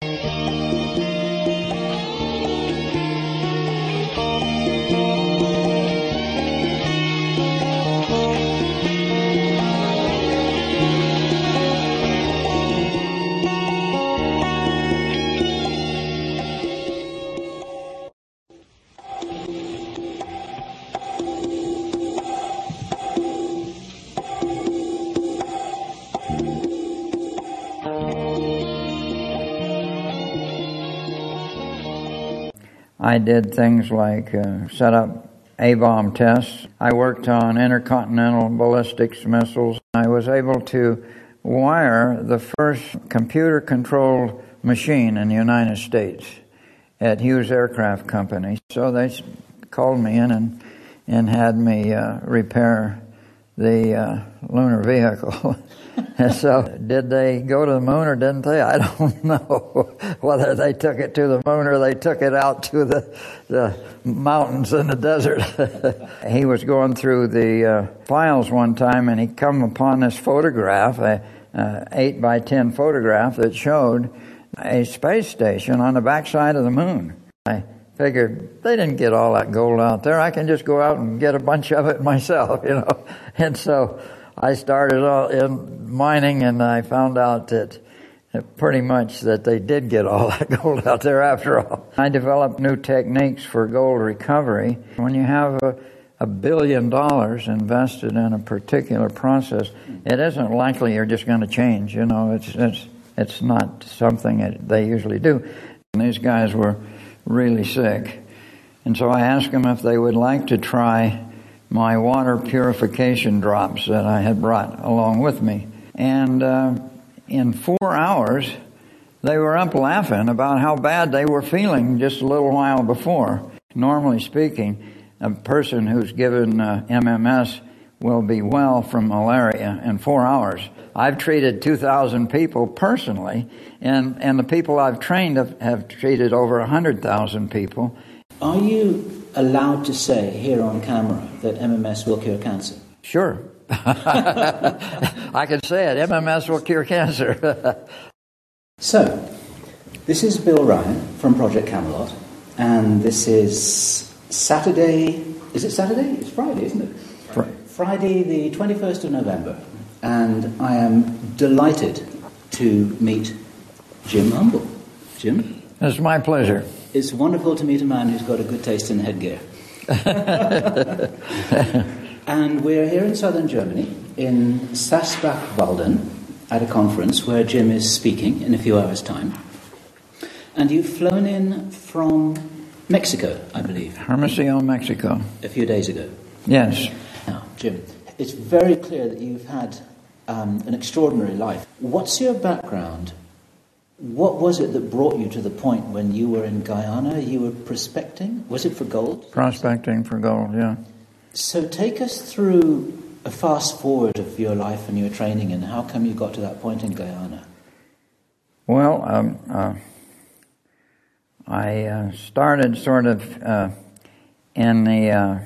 I did things like set up A-bomb tests. I worked on intercontinental ballistics missiles. I was able to wire the first computer-controlled machine in the United States at Hughes Aircraft Company. So they called me in and had me repair the lunar vehicle. And so, did they go to the moon or didn't they? I don't know whether they took it to the moon or they took it out to the mountains in the desert. He was going through the files one time and he come upon this photograph, a 8 by 10 photograph that showed a space station on the backside of the moon. I figured they didn't get all that gold out there. I can just go out and get a bunch of it myself, you know. And so I started in mining, and I found out that pretty much that they did get all that gold out there after all. I developed new techniques for gold recovery. When you have $1 billion invested in a particular process, it isn't likely you're just going to change. You know, it's not something that they usually do. And these guys were really sick, and so I asked them if they would like to try my water purification drops that I had brought along with me. And in 4 hours, they were up laughing about how bad they were feeling just a little while before. Normally speaking, a person who's given MMS will be well from malaria in 4 hours. I've treated 2,000 people personally, and the people I've trained have treated over 100,000 people. Are you allowed to say here on camera that MMS will cure cancer? Sure. I can say it. MMS will cure cancer. So, this is Bill Ryan from Project Camelot, and this is Saturday. Is it Saturday? It's Friday, isn't it? Friday the 21st of November. And I am delighted to meet Jim Humble. Jim? It's my pleasure. It's wonderful to meet a man who's got a good taste in headgear. And we're here in southern Germany, in Sassbach-Walden, at a conference where Jim is speaking in a few hours' time. And you've flown in from Mexico, I believe. Hermosillo, Mexico. A few days ago. Yes. Now, Jim, it's very clear that you've had an extraordinary life. What's your background? What was it that brought you to the point when you were in Guyana, you were prospecting? Was it for gold? Prospecting for gold, yeah. So take us through a fast forward of your life and your training, and how come you got to that point in Guyana? Well, I started sort of in the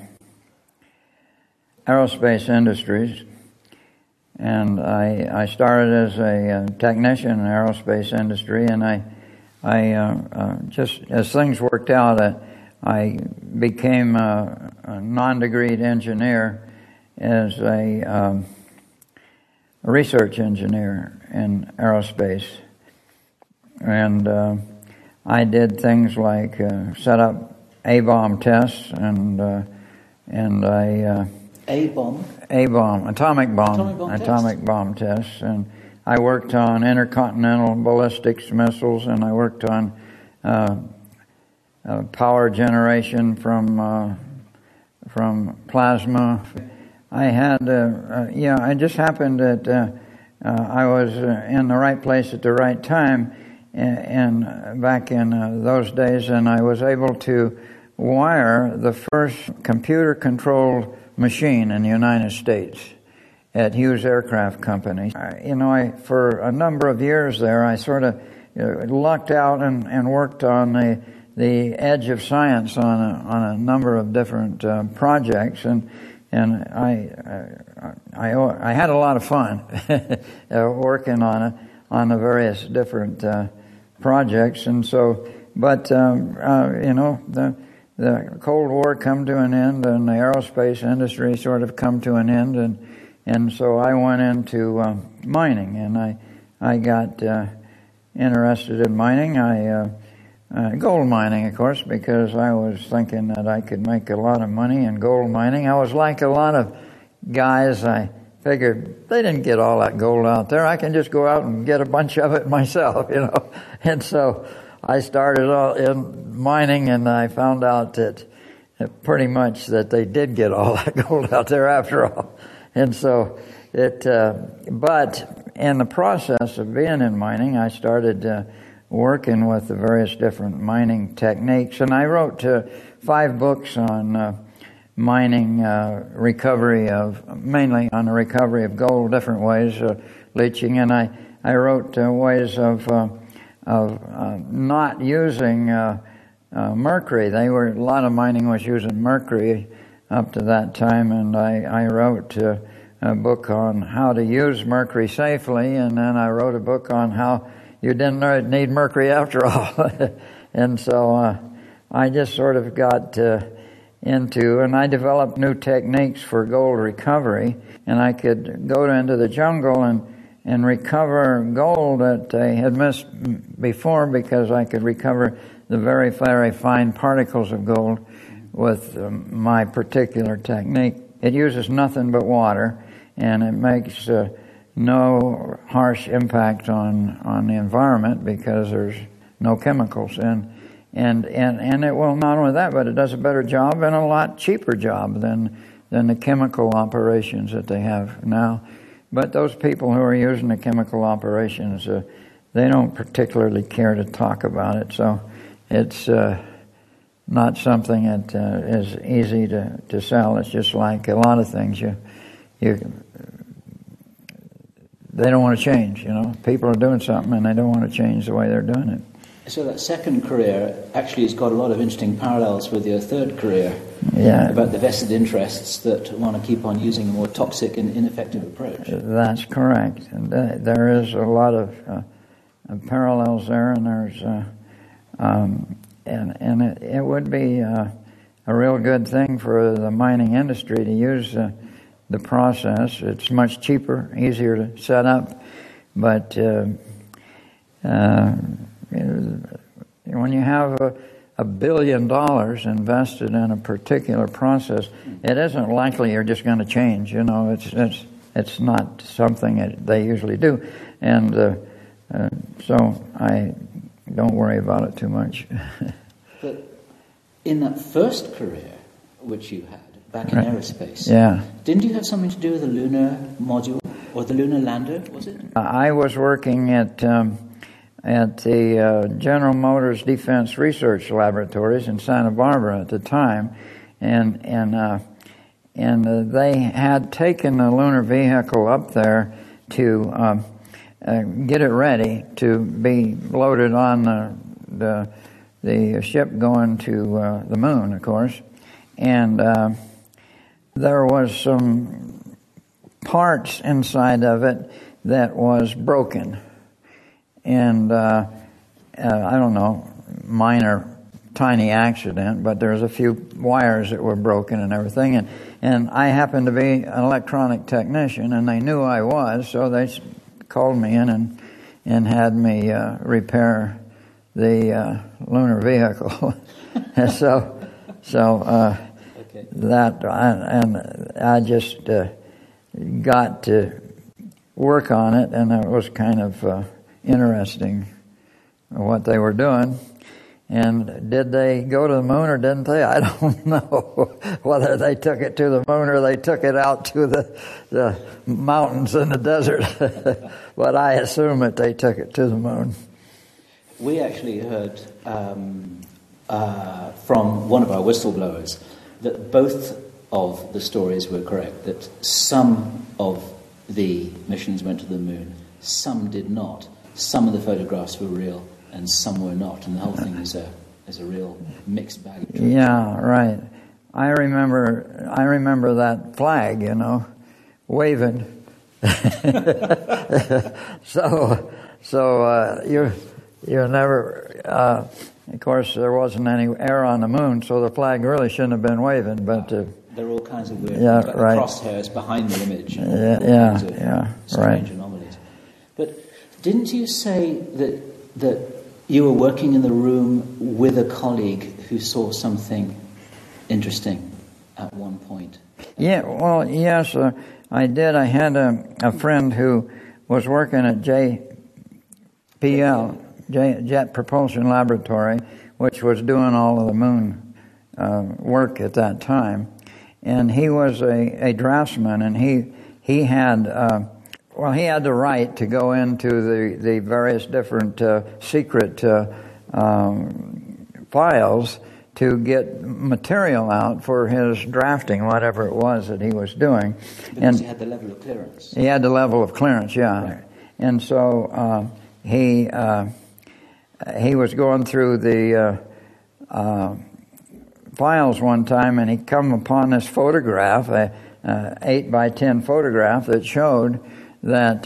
aerospace industries, and I started as a technician in the aerospace industry, and I just, as things worked out, I became a non-degreed engineer as a research engineer in aerospace. And I did things like set up A-bomb tests, and I... A-bomb? A-bomb, atomic bomb tests. And I worked on intercontinental ballistics missiles, and I worked on power generation from plasma. I had, I just happened that I was in the right place at the right time, and back in those days, and I was able to wire the first computer-controlled machine in the United States at Hughes Aircraft Company. For a number of years there, I sort of lucked out and worked on the edge of science on a number of different projects, and I had a lot of fun working on the various different projects, and so. But the Cold War come to an end, and the aerospace industry sort of come to an end, and so I went into mining, and I got interested in mining. Gold mining, of course, because I was thinking that I could make a lot of money in gold mining. I was like a lot of guys. I figured they didn't get all that gold out there. I can just go out and get a bunch of it myself, And so I started in mining, and I found out that pretty much that they did get all that gold out there after all. And so but in the process of being in mining, I started working with the various different mining techniques, and I wrote 5 books on mining recovery mainly on the recovery of gold, different ways of leaching, and I wrote ways of not using mercury. A lot of mining was using mercury up to that time, and I wrote a book on how to use mercury safely, and then I wrote a book on how you didn't need mercury after all. And so I just sort of got into, and I developed new techniques for gold recovery, and I could go into the jungle and recover gold that I had missed before, because I could recover the very, very fine particles of gold with my particular technique. It uses nothing but water, and it makes no harsh impact on the environment because there's no chemicals. And it will, not only that, but it does a better job and a lot cheaper job than the chemical operations that they have now. But those people who are using the chemical operations, they don't particularly care to talk about it. So it's not something that is easy to sell. It's just like a lot of things. They don't want to change, People are doing something and they don't want to change the way they're doing it. So that second career actually has got a lot of interesting parallels with your third career. Yeah. About the vested interests that want to keep on using a more toxic and ineffective approach. That's correct. And there is a lot of parallels there, and there's and it would be a real good thing for the mining industry to use the process. It's much cheaper, easier to set up, but when you have $1 billion invested in a particular process, it isn't likely you're just going to change. It's not something that they usually do, and so I don't worry about it too much. But in that first career, which you had back in aerospace, didn't you have something to do with the lunar module or the lunar lander? Was it? I was working at the General Motors Defense Research Laboratories in Santa Barbara at the time, and they had taken the lunar vehicle up there to get it ready to be loaded on the ship going to the moon, of course, and there was some parts inside of it that was broken. And I don't know, minor, tiny accident, but there's a few wires that were broken and everything. And I happened to be an electronic technician, and they knew I was, so they called me in and had me repair the lunar vehicle. And I just got to work on it, and it was kind of interesting what they were doing. And did they go to the moon or didn't they? I don't know whether they took it to the moon or they took it out to the mountains in the desert. But I assume that they took it to the moon. We actually heard from one of our whistleblowers that both of the stories were correct, that some of the missions went to the moon, some did not. Some of the photographs were real and some were not, and the whole thing is a real mixed bag. Yeah, right. I remember that flag, waving. So you never, of course, there wasn't any air on the moon, so the flag really shouldn't have been waving, but... there are all kinds of weird yeah, things, like right. crosshairs behind the image. Yeah, strange right. anomalies. But didn't you say that you were working in the room with a colleague who saw something interesting at one point? Yeah, well, yes, I did. I had a friend who was working at JPL, Jet Propulsion Laboratory, which was doing all of the moon work at that time. And he was a draftsman, and he had he had the right to go into the various different secret files to get material out for his drafting, whatever it was that he was doing. Because he had the level of clearance. He had the level of clearance, yeah. Right. And so he was going through the files one time, and he come upon this photograph, a 8x10 photograph that showed that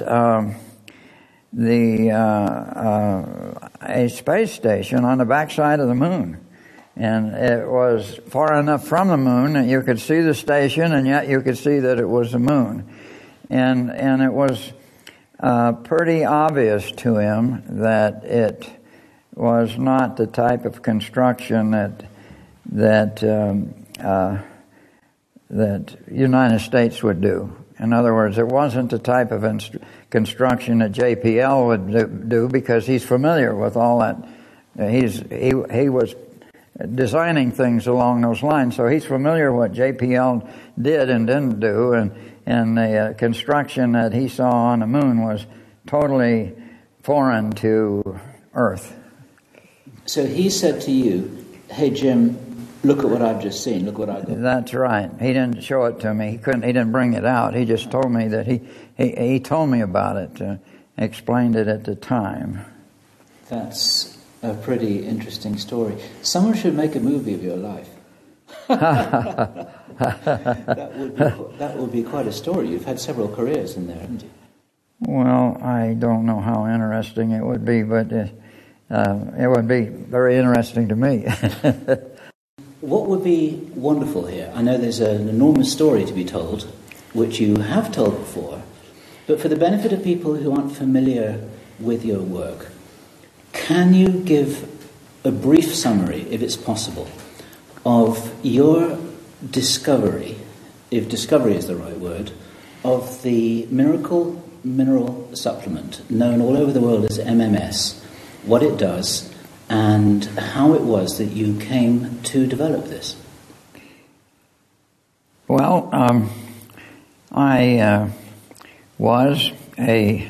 a space station on the backside of the moon. And it was far enough from the moon that you could see the station, and yet you could see that it was the moon. And it was pretty obvious to him that it was not the type of construction that United States would do. In other words, it wasn't the type of construction that JPL would do, because he's familiar with all that. He was designing things along those lines, so he's familiar what JPL did and didn't do, and the construction that he saw on the moon was totally foreign to Earth. So he said to you, "Hey Jim, look at what I've just seen. Look what I did." That's right. He didn't show it to me. He didn't bring it out. He just told me that he told me about it, explained it at the time. That's a pretty interesting story. Someone should make a movie of your life. That would be quite a story. You've had several careers in there, haven't you? Well, I don't know how interesting it would be, but it would be very interesting to me. What would be wonderful here? I know there's an enormous story to be told, which you have told before, but for the benefit of people who aren't familiar with your work, can you give a brief summary, if it's possible, of your discovery, if discovery is the right word, of the miracle mineral supplement known all over the world as MMS, what it does, and how it was that you came to develop this? Well, I was a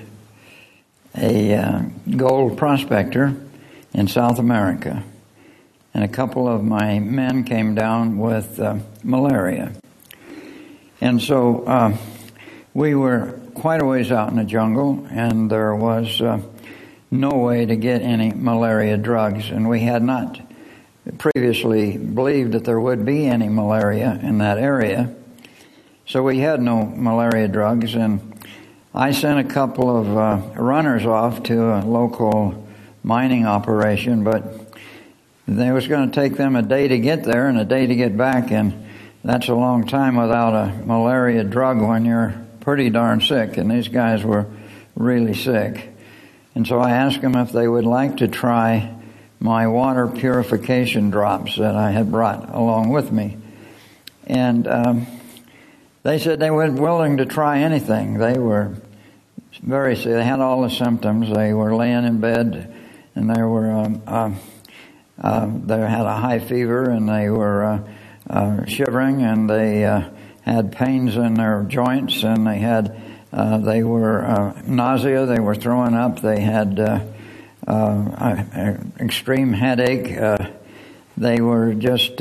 gold prospector in South America, and a couple of my men came down with malaria. And so we were quite a ways out in the jungle, and there was no way to get any malaria drugs, and we had not previously believed that there would be any malaria in that area. So we had no malaria drugs, and I sent a couple of runners off to a local mining operation, but they was going to take them a day to get there and a day to get back, and that's a long time without a malaria drug when you're pretty darn sick, and these guys were really sick. And so I asked them if they would like to try my water purification drops that I had brought along with me. And they said they were willing to try anything. They were very sick. They had all the symptoms. They were laying in bed, and they were they had a high fever, and they were shivering, and they had pains in their joints, and they were nausea. They were throwing up. They had extreme headache. They were just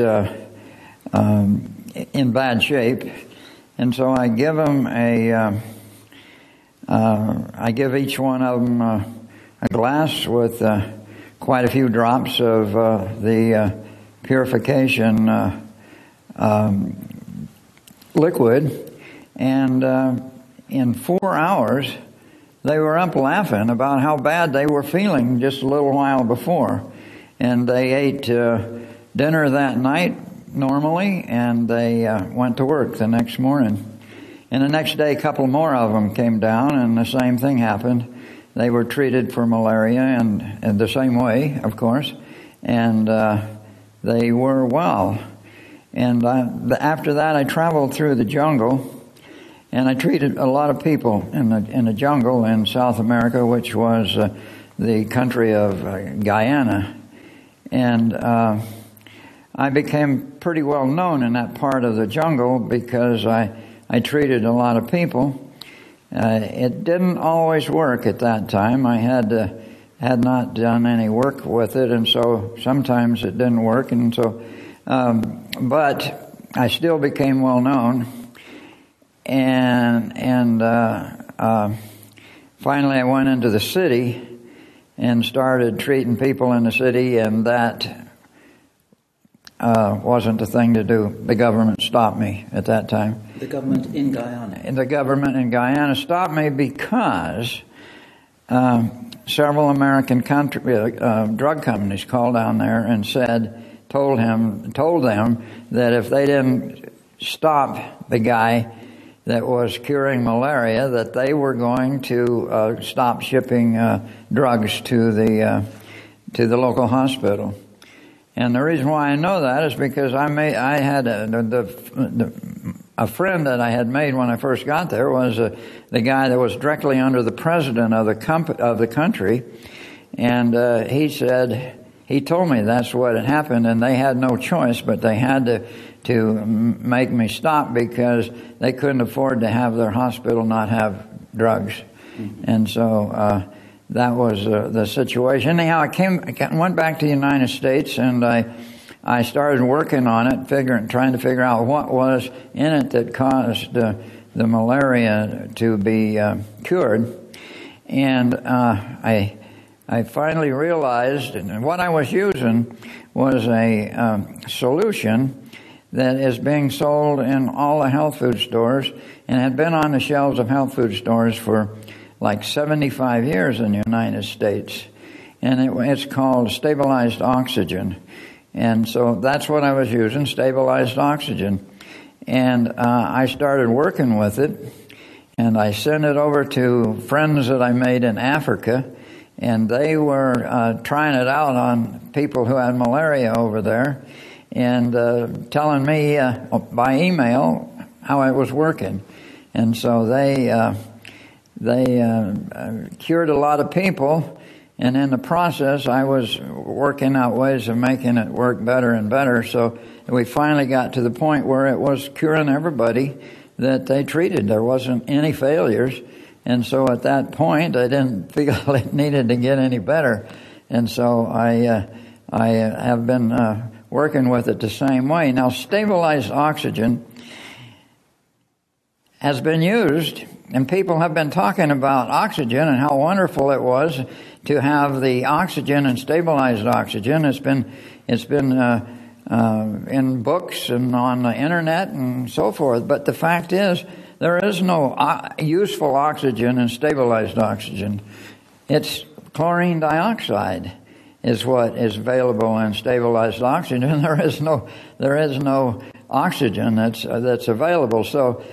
in bad shape. And so I give them I give each one of them a glass with quite a few drops of the purification liquid, and in 4 hours they were up laughing about how bad they were feeling just a little while before. And they ate dinner that night normally, and they went to work the next morning. And the next day, a couple more of them came down, and the same thing happened. They were treated for malaria, and the same way, of course, and they were well. And after that, I traveled through the jungle, and I treated a lot of people in the jungle in South America, which was the country of Guyana. And I became pretty well known in that part of the jungle because I treated a lot of people. It didn't always work at that time. I had not done any work with it, and so sometimes it didn't work. And so, but I still became well known. And finally, I went into the city and started treating people in the city, and that wasn't the thing to do. The government stopped me at that time. The government in Guyana? And the government in Guyana stopped me because several American drug companies called down there and told them that if they didn't stop the guy that was curing malaria, that they were going to stop shipping drugs to the local hospital. And the reason why I know that is because I had a friend that I had made when I first got there was the guy that was directly under the president of the country, and he told me that's what had happened, and they had no choice, but they had to make me stop because they couldn't afford to have their hospital not have drugs. Mm-hmm. And so that was the situation. Anyhow, I went back to the United States, and I started working on it, trying to figure out what was in it that caused the malaria to be cured. And I finally realized, and what I was using was a solution that is being sold in all the health food stores and had been on the shelves of health food stores for like 75 years in the United States. And it's called stabilized oxygen. And so that's what I was using, stabilized oxygen. And I started working with it, and I sent it over to friends that I made in Africa, and they were trying it out on people who had malaria over there, and telling me by email how it was working. And so they cured a lot of people, and in the process I was working out ways of making it work better and better. So we finally got to the point where it was curing everybody that they treated. There wasn't any failures. And so at that point I didn't feel it needed to get any better. And so I have been working with it the same way. Now, stabilized oxygen has been used, and people have been talking about oxygen and how wonderful it was to have the oxygen and stabilized oxygen. It's been in books and on the internet and so forth. But the fact is, there is no useful oxygen and stabilized oxygen. It's chlorine dioxide is what is available in stabilized oxygen. There is no oxygen that's available. So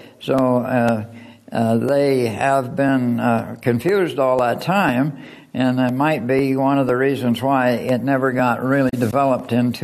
they have been confused all that time, and that might be one of the reasons why it never got really developed into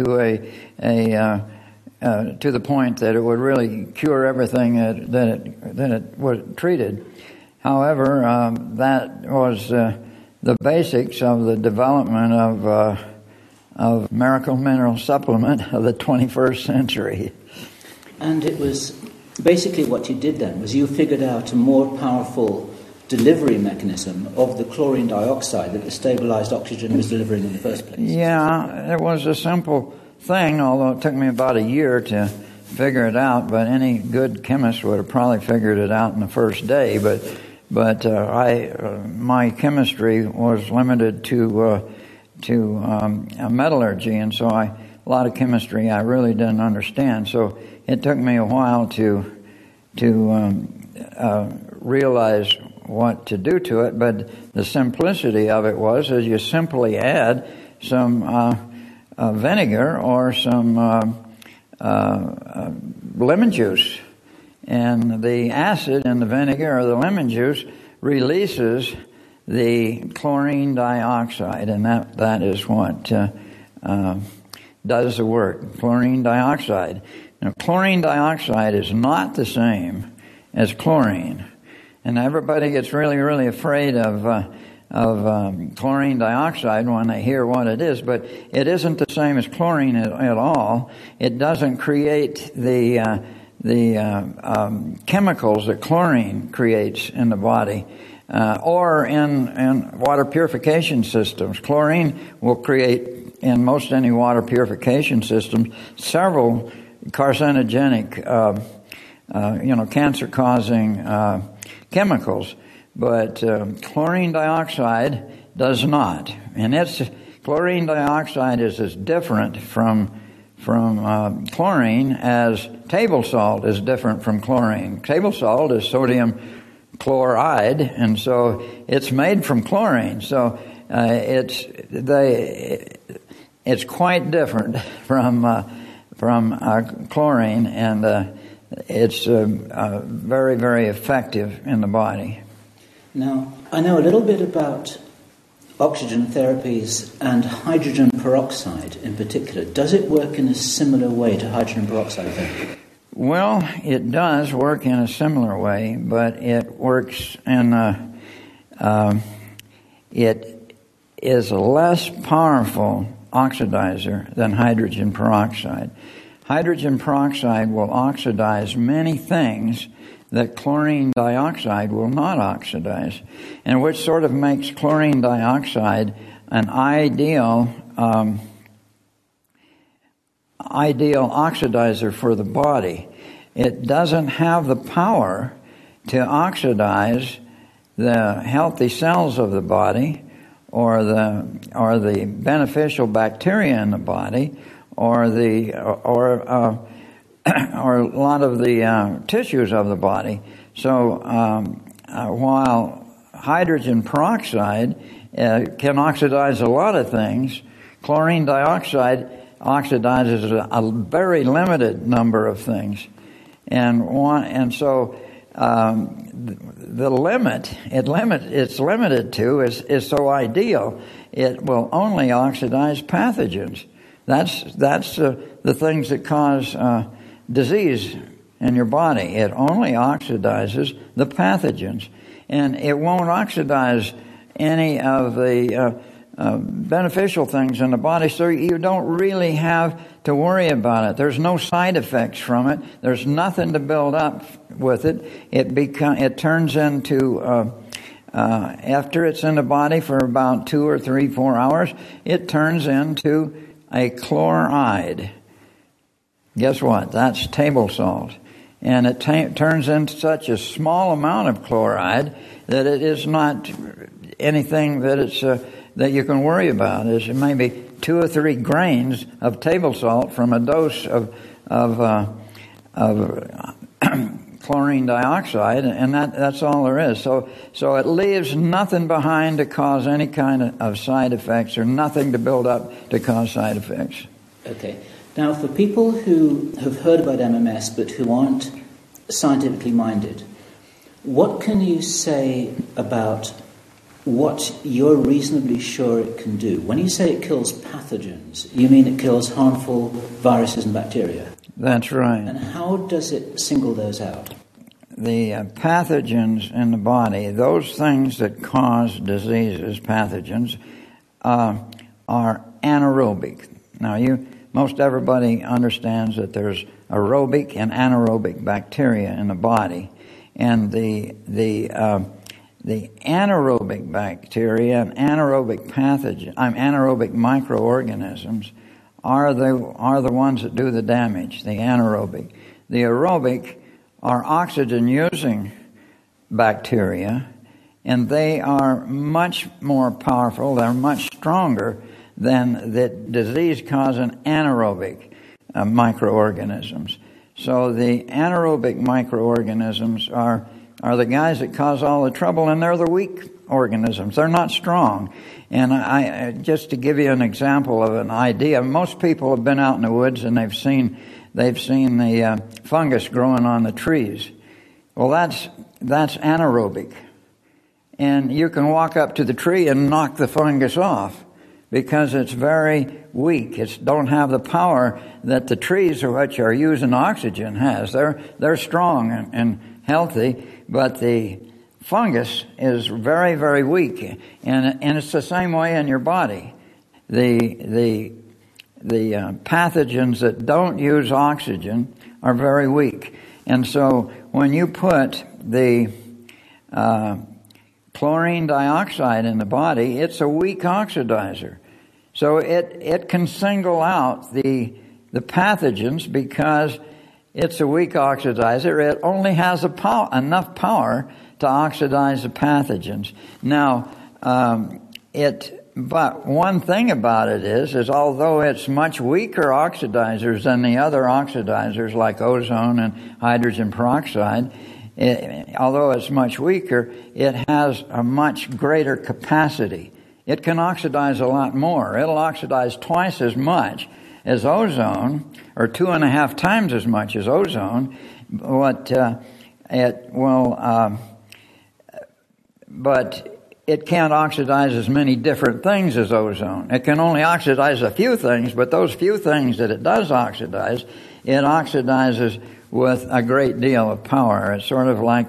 to the point that it would really cure everything that it was treated. However, that was the basics of the development of Miracle Mineral Supplement of the 21st century. And it was basically what you did then was you figured out a more powerful delivery mechanism of the chlorine dioxide that the stabilized oxygen was delivering in the first place. Yeah, it was a simple thing, although it took me about a year to figure it out, but any good chemist would have probably figured it out in the first day. But my chemistry was limited to metallurgy, and so a lot of chemistry I really didn't understand. So it took me a while to realize what to do to it, but the simplicity of it was is you simply add some vinegar or some lemon juice, and the acid in the vinegar or the lemon juice releases the chlorine dioxide, and that is what does the work. Chlorine dioxide. Now, chlorine dioxide is not the same as chlorine, and everybody gets really, really afraid of chlorine dioxide when they hear what it is, but it isn't the same as chlorine at all. It doesn't create the chemicals that chlorine creates in the body, or in water purification systems. Chlorine will create, in most any water purification system, several carcinogenic, cancer-causing chemicals. But chlorine dioxide does not, and chlorine dioxide is as different from chlorine as table salt is different from chlorine. Table salt is sodium chloride, and so it's made from chlorine. So it's quite different from chlorine, and it's very, very effective in the body. Now, I know a little bit about oxygen therapies and hydrogen peroxide in particular. Does it work in a similar way to hydrogen peroxide therapy? Well, it does work in a similar way, but it works it is a less powerful oxidizer than hydrogen peroxide. Hydrogen peroxide will oxidize many things that chlorine dioxide will not oxidize, and which sort of makes chlorine dioxide an ideal oxidizer for the body. It doesn't have the power to oxidize the healthy cells of the body, or the beneficial bacteria in the body, or a lot of the tissues of the body. So while hydrogen peroxide can oxidize a lot of things, chlorine dioxide oxidizes a very limited number of things, and so the limit it's limited to is so ideal. It will only oxidize pathogens. That's the things that cause disease in your body. It only oxidizes the pathogens, and it won't oxidize any of the beneficial things in the body, so you don't really have to worry about it. There's no side effects from it. There's nothing to build up with it. It turns into after it's in the body for about 2 or 3, 4 hours, it turns into a chloride. Guess what? That's table salt. And it turns into such a small amount of chloride that it is not anything that you can worry about. It's maybe 2 or 3 grains of table salt from a dose of chlorine dioxide, and that's all there is. So it leaves nothing behind to cause any kind of side effects, or nothing to build up to cause side effects. Okay. Now, for people who have heard about MMS but who aren't scientifically minded, what can you say about what you're reasonably sure it can do? When you say it kills pathogens, you mean it kills harmful viruses and bacteria? That's right. And how does it single those out? The pathogens in the body, those things that cause diseases, pathogens, are anaerobic. Now, most everybody understands that there's aerobic and anaerobic bacteria in the body, and the anaerobic bacteria and anaerobic microorganisms are the ones that do the damage. The anaerobic, the aerobic are oxygen-using bacteria, and they are much more powerful. They're much stronger than the disease-causing anaerobic microorganisms. So the anaerobic microorganisms are are the guys that cause all the trouble, and they're the weak organisms. They're not strong. And I just to give you an example of an idea, most people have been out in the woods and they've seen the fungus growing on the trees. Well, that's anaerobic. And you can walk up to the tree and knock the fungus off because it's very weak. It don't have the power that the trees, which are using oxygen, has. They're strong and healthy, but the fungus is very, very weak, and it's the same way in your body. The pathogens that don't use oxygen are very weak, and so when you put the chlorine dioxide in the body, it's a weak oxidizer. So it can single out the pathogens because it's a weak oxidizer. It only has enough power to oxidize the pathogens. Now, but one thing about it is although it's much weaker oxidizers than the other oxidizers like ozone and hydrogen peroxide, although it's much weaker, it has a much greater capacity. It can oxidize a lot more. It'll oxidize twice as much as ozone, or 2.5 times as much as ozone, but it can't oxidize as many different things as ozone. It can only oxidize a few things, but those few things that it does oxidize, it oxidizes with a great deal of power. It's sort of like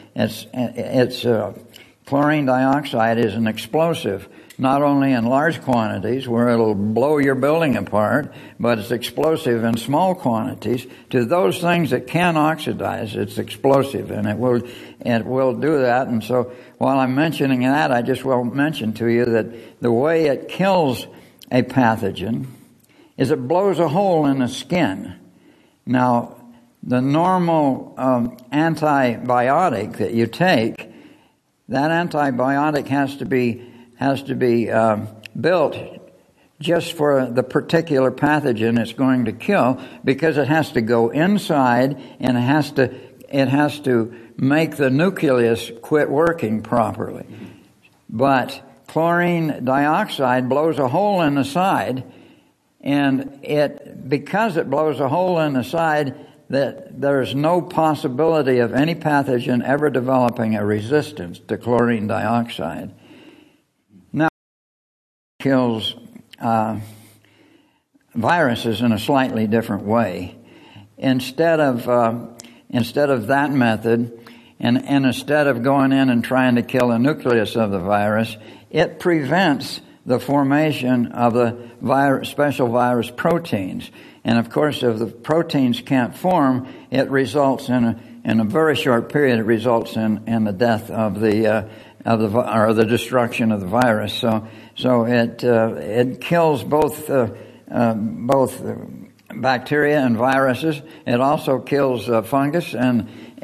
chlorine dioxide is an explosive, not only in large quantities where it'll blow your building apart, but it's explosive in small quantities. To those things that can oxidize, it's explosive, and it will do that. And so while I'm mentioning that, I just will mention to you that the way it kills a pathogen is it blows a hole in the skin. Now, the normal antibiotic that you take, that antibiotic has to be built just for the particular pathogen it's going to kill, because it has to go inside and it has to make the nucleus quit working properly. But chlorine dioxide blows a hole in the side, and because it blows a hole in the side, that there's no possibility of any pathogen ever developing a resistance to chlorine dioxide. Kills viruses in a slightly different way. Instead of that method, and instead of going in and trying to kill the nucleus of the virus, it prevents the formation of the special virus proteins. And of course, if the proteins can't form, it results in a very short period. It results in the death or the destruction of the virus. So it kills both bacteria and viruses. It also kills fungus and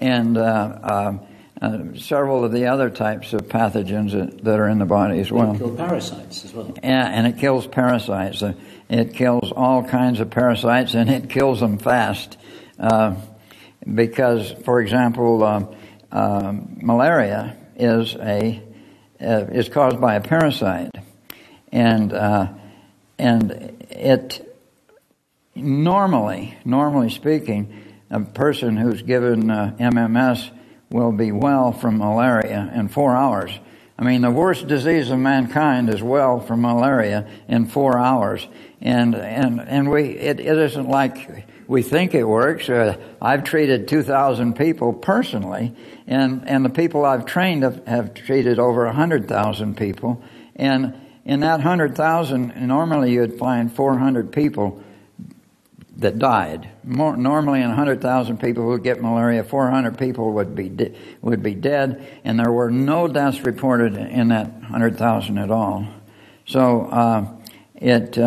several of the other types of pathogens that are in the body as well. It kills parasites as well. Yeah, and it kills parasites. It kills all kinds of parasites, and it kills them fast. Because, for example, malaria is caused by a parasite, and it normally speaking, a person who's given MMS will be well from malaria in 4 hours. I mean, the worst disease of mankind is well from malaria in 4 hours, and it isn't like we think it works. I've treated 2,000 people personally, and the people I've trained have treated over 100,000 people, and in that 100,000, normally you'd find 400 people that died. Normally, in 100,000 people who get malaria, 400 people would be dead, and there were no deaths reported in that 100,000 at all. So it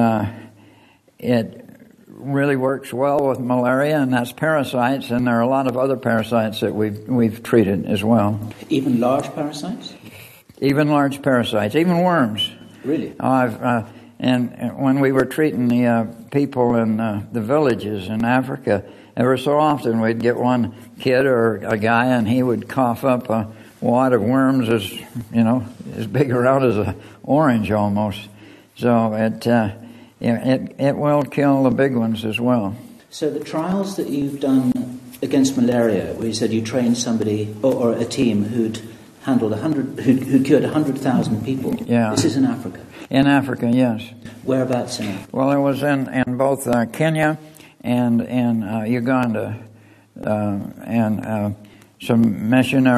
really works well with malaria, and that's parasites, and there are a lot of other parasites that we've treated as well. Even large parasites? Even large parasites, even worms. Really? And when we were treating the people in the villages in Africa, ever so often we'd get one kid or a guy, and he would cough up a wad of worms as big around as an orange almost. So it will kill the big ones as well. So the trials that you've done against malaria, where you said you trained somebody or a team who'd handled who'd cured 100,000 people. Yeah. This is in Africa. In Africa, yes. Whereabouts in Africa? Well, it was in both Kenya and Uganda, and some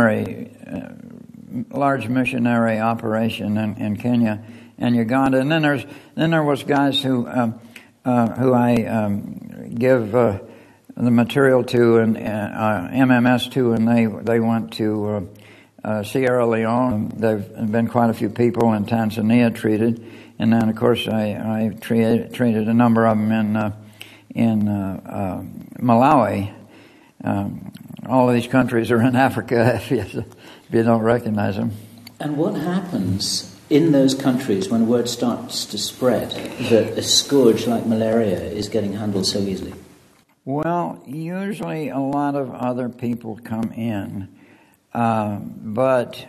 large missionary operation in Kenya and Uganda. And then there was guys who I give the material to and MMS to, and they went to Sierra Leone. There've been quite a few people in Tanzania treated, and then of course I treated a number of them in Malawi. All of these countries are in Africa if you don't recognize them. And what happens in those countries when word starts to spread that a scourge like malaria is getting handled so easily? Well, usually a lot of other people come in, but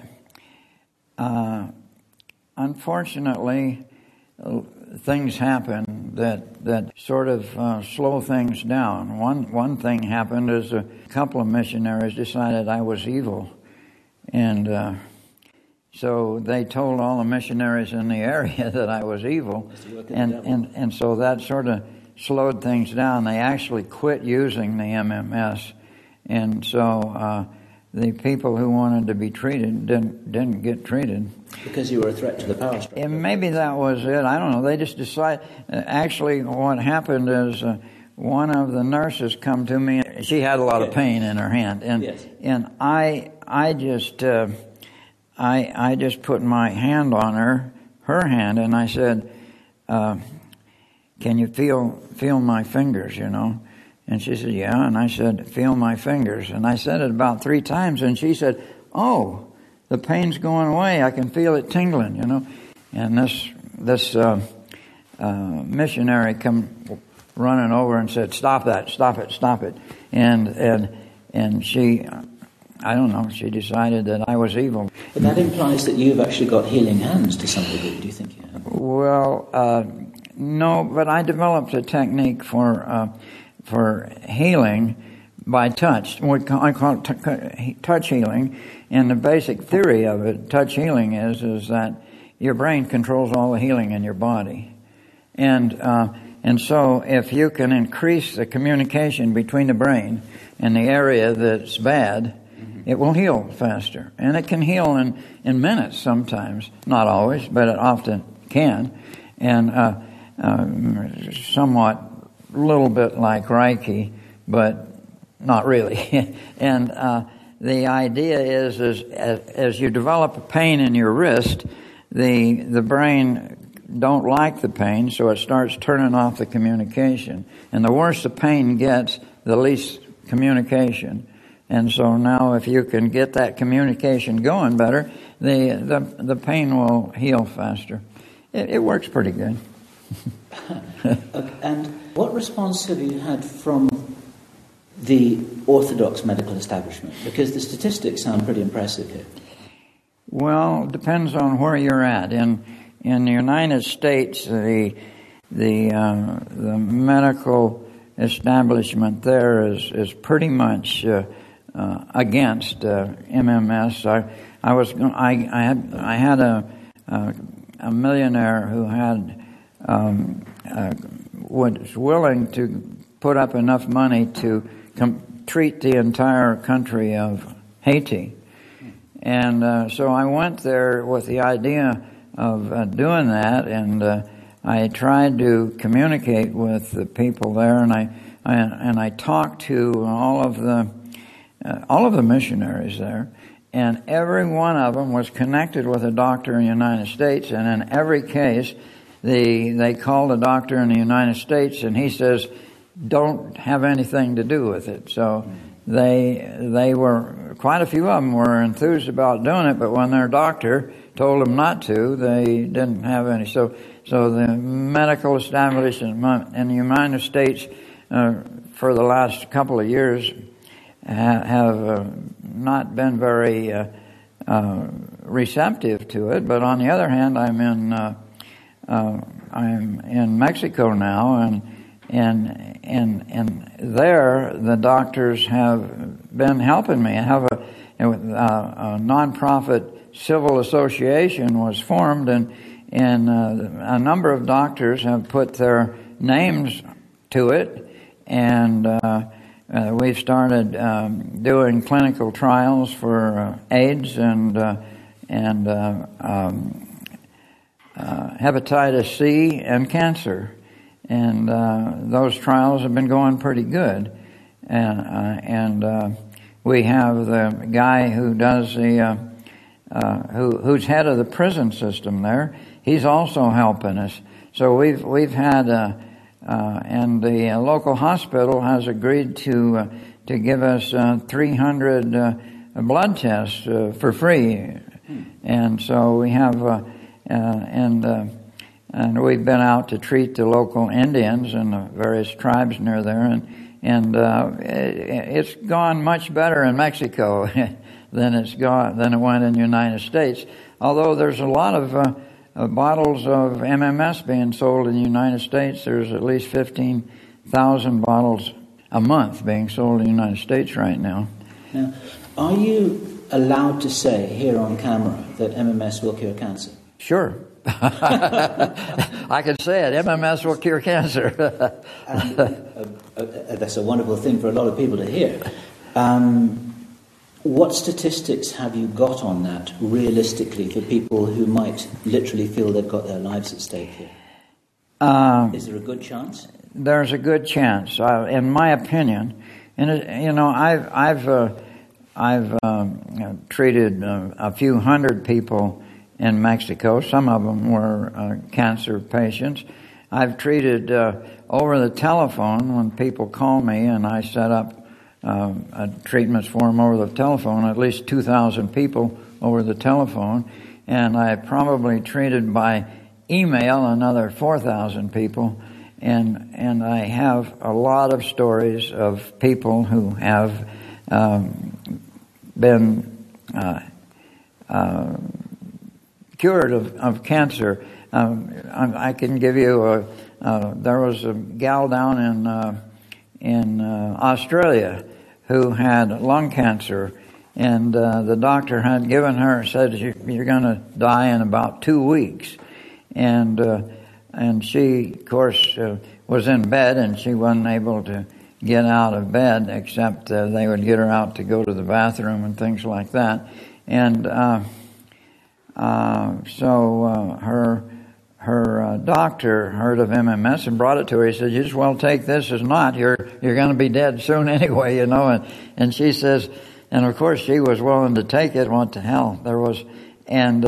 unfortunately things happen that sort of slow things down. One thing happened is a couple of missionaries decided I was evil, and so they told all the missionaries in the area that I was evil, and so that sort of slowed things down. They actually quit using the MMS, and so the people who wanted to be treated didn't get treated. Because you were a threat to the power structure. And maybe that was it. I don't know. They just decided. Actually, what happened is one of the nurses come to me. She had a lot of pain in her hand, and I just put my hand on her hand, and I said, "Can you feel my fingers? You know?" And she said, "Yeah." And I said, "Feel my fingers." And I said it about 3 times, and she said, "Oh, the pain's going away. I can feel it tingling, you know." And this missionary come running over and said, "Stop that! Stop it!" And she, I don't know, she decided that I was evil. But that implies that you've actually got healing hands to some degree. Do you think you have? Well, no, but I developed a technique for healing by touch. I call it touch healing, and the basic theory of it, touch healing, is that your brain controls all the healing in your body, and so if you can increase the communication between the brain and the area that's bad, it will heal faster, and it can heal in minutes sometimes, not always, but it often can, and somewhat a little bit like Reiki, but not really. And the idea is as you develop a pain in your wrist, the brain don't like the pain, so it starts turning off the communication. And the worse the pain gets, the least communication. And so now if you can get that communication going better, the pain will heal faster. It works pretty good. And what response have you had from the orthodox medical establishment? Because the statistics sound pretty impressive here. Well, it depends on where you're at. In the United States, the medical establishment there is pretty much against MMS. I had a millionaire who was willing to put up enough money to treat the entire country of Haiti. And so I went there with the idea of doing that, and I tried to communicate with the people there, and I talked to all of the missionaries there, and every one of them was connected with a doctor in the United States, and in every case they called a doctor in the United States, and he says, "Don't have anything to do with it." So they were, quite a few of them were enthused about doing it, but when their doctor told them not to, they didn't have any. So So the medical establishment in the United States for the last couple of years have not been very receptive to it. But on the other hand, I'm in Mexico now, and there the doctors have been helping me. I have a nonprofit civil association was formed, and a number of doctors have put their names to it, and we've started doing clinical trials for AIDS and hepatitis C and cancer, and those trials have been going pretty good, and we have the guy who does who's head of the prison system there. He's also helping us. So we've had and the local hospital has agreed to give us 300 blood tests for free, and so we have and we've been out to treat the local Indians and the various tribes near there, and it's gone much better in Mexico than it went in the United States. Although there's a lot of bottles of MMS being sold in the United States. There's at least 15,000 bottles a month being sold in the United States right now. Now, are you allowed to say here on camera that MMS will cure cancer? Sure. I can say it. MMS will cure cancer. That's a wonderful thing for a lot of people to hear. What statistics have you got on that, realistically, for people who might literally feel they've got their lives at stake here? Is there a good chance? There's a good chance, in my opinion. And I've treated a few hundred people in Mexico. Some of them were cancer patients. I've treated over the telephone when people call me, and I set up treatments for them over the telephone, at least 2,000 people over the telephone, and I probably treated by email another 4,000 people, and I have a lot of stories of people who have been cured of cancer. I can give you there was a gal down in Australia who had lung cancer, and the doctor had given her, said, you're going to die in about 2 weeks. And she, of course, was in bed, and she wasn't able to get out of bed, except they would get her out to go to the bathroom and things like that. And so her doctor heard of MMS and brought it to her. He said, you just well take this as not. You're going to be dead soon anyway, you know. And she says, and of course she was willing to take it. What the hell? There was, and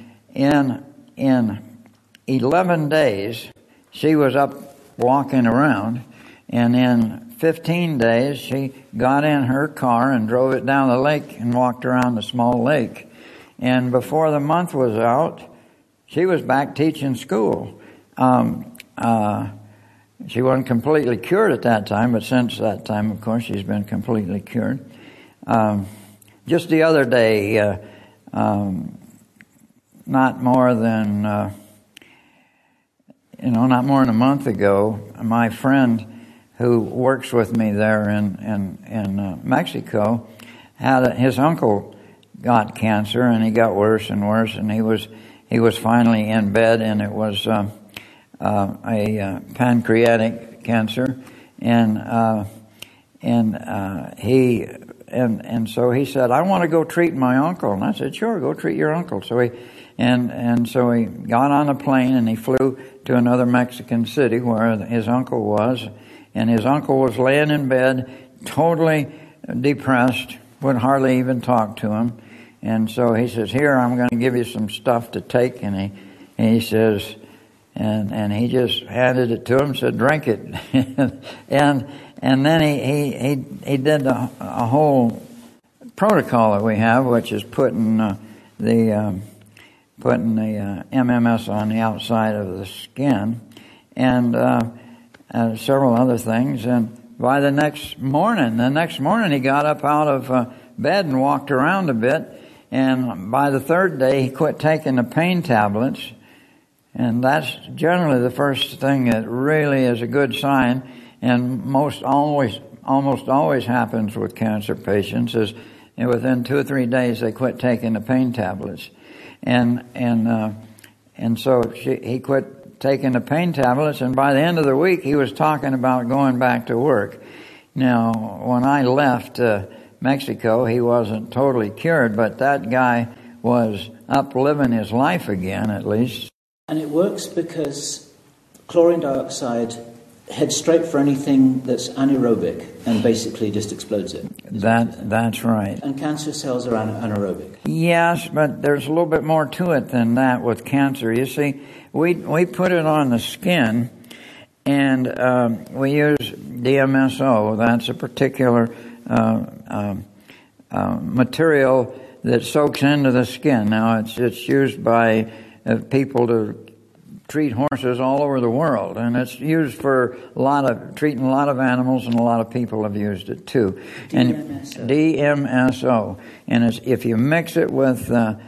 in 11 days she was up walking around, and in 15 days she got in her car and drove it down the lake and walked around the small lake. And before the month was out, she was back teaching school. She wasn't completely cured at that time, but since that time, of course, she's been completely cured. Just the other day, not more than a month ago, my friend who works with me there in Mexico his uncle got cancer, and he got worse and worse, and he was finally in bed, and it was a pancreatic cancer, and so he said, I want to go treat my uncle. And I said, sure, go treat your uncle. So he got on a plane, and he flew to another Mexican city where his uncle was, and his uncle was laying in bed, totally depressed, would hardly even talk to him. And so he says, here, I'm going to give you some stuff to take. And he says, and he just handed it to him, said, drink it. and then he did a whole protocol that we have, which is putting the putting the MMS on the outside of the skin, and several other things. And by the next morning he got up out of bed and walked around a bit. And by the third day, he quit taking the pain tablets. And that's generally the first thing that really is a good sign, and almost always happens with cancer patients is within 2 or 3 days they quit taking the pain tablets. And so he quit taking the pain tablets, and by the end of the week he was talking about going back to work. Now, when I left Mexico, he wasn't totally cured, but that guy was up living his life again, at least. And it works because chlorine dioxide heads straight for anything that's anaerobic and basically just explodes it. That's right. And cancer cells are anaerobic. Yes, but there's a little bit more to it than that with cancer. You see, we put it on the skin, and we use DMSO. That's a particular material that soaks into the skin. Now, it's used by people to treat horses all over the world, and it's used for treating a lot of animals, and a lot of people have used it too. DMSO, and if you mix it with the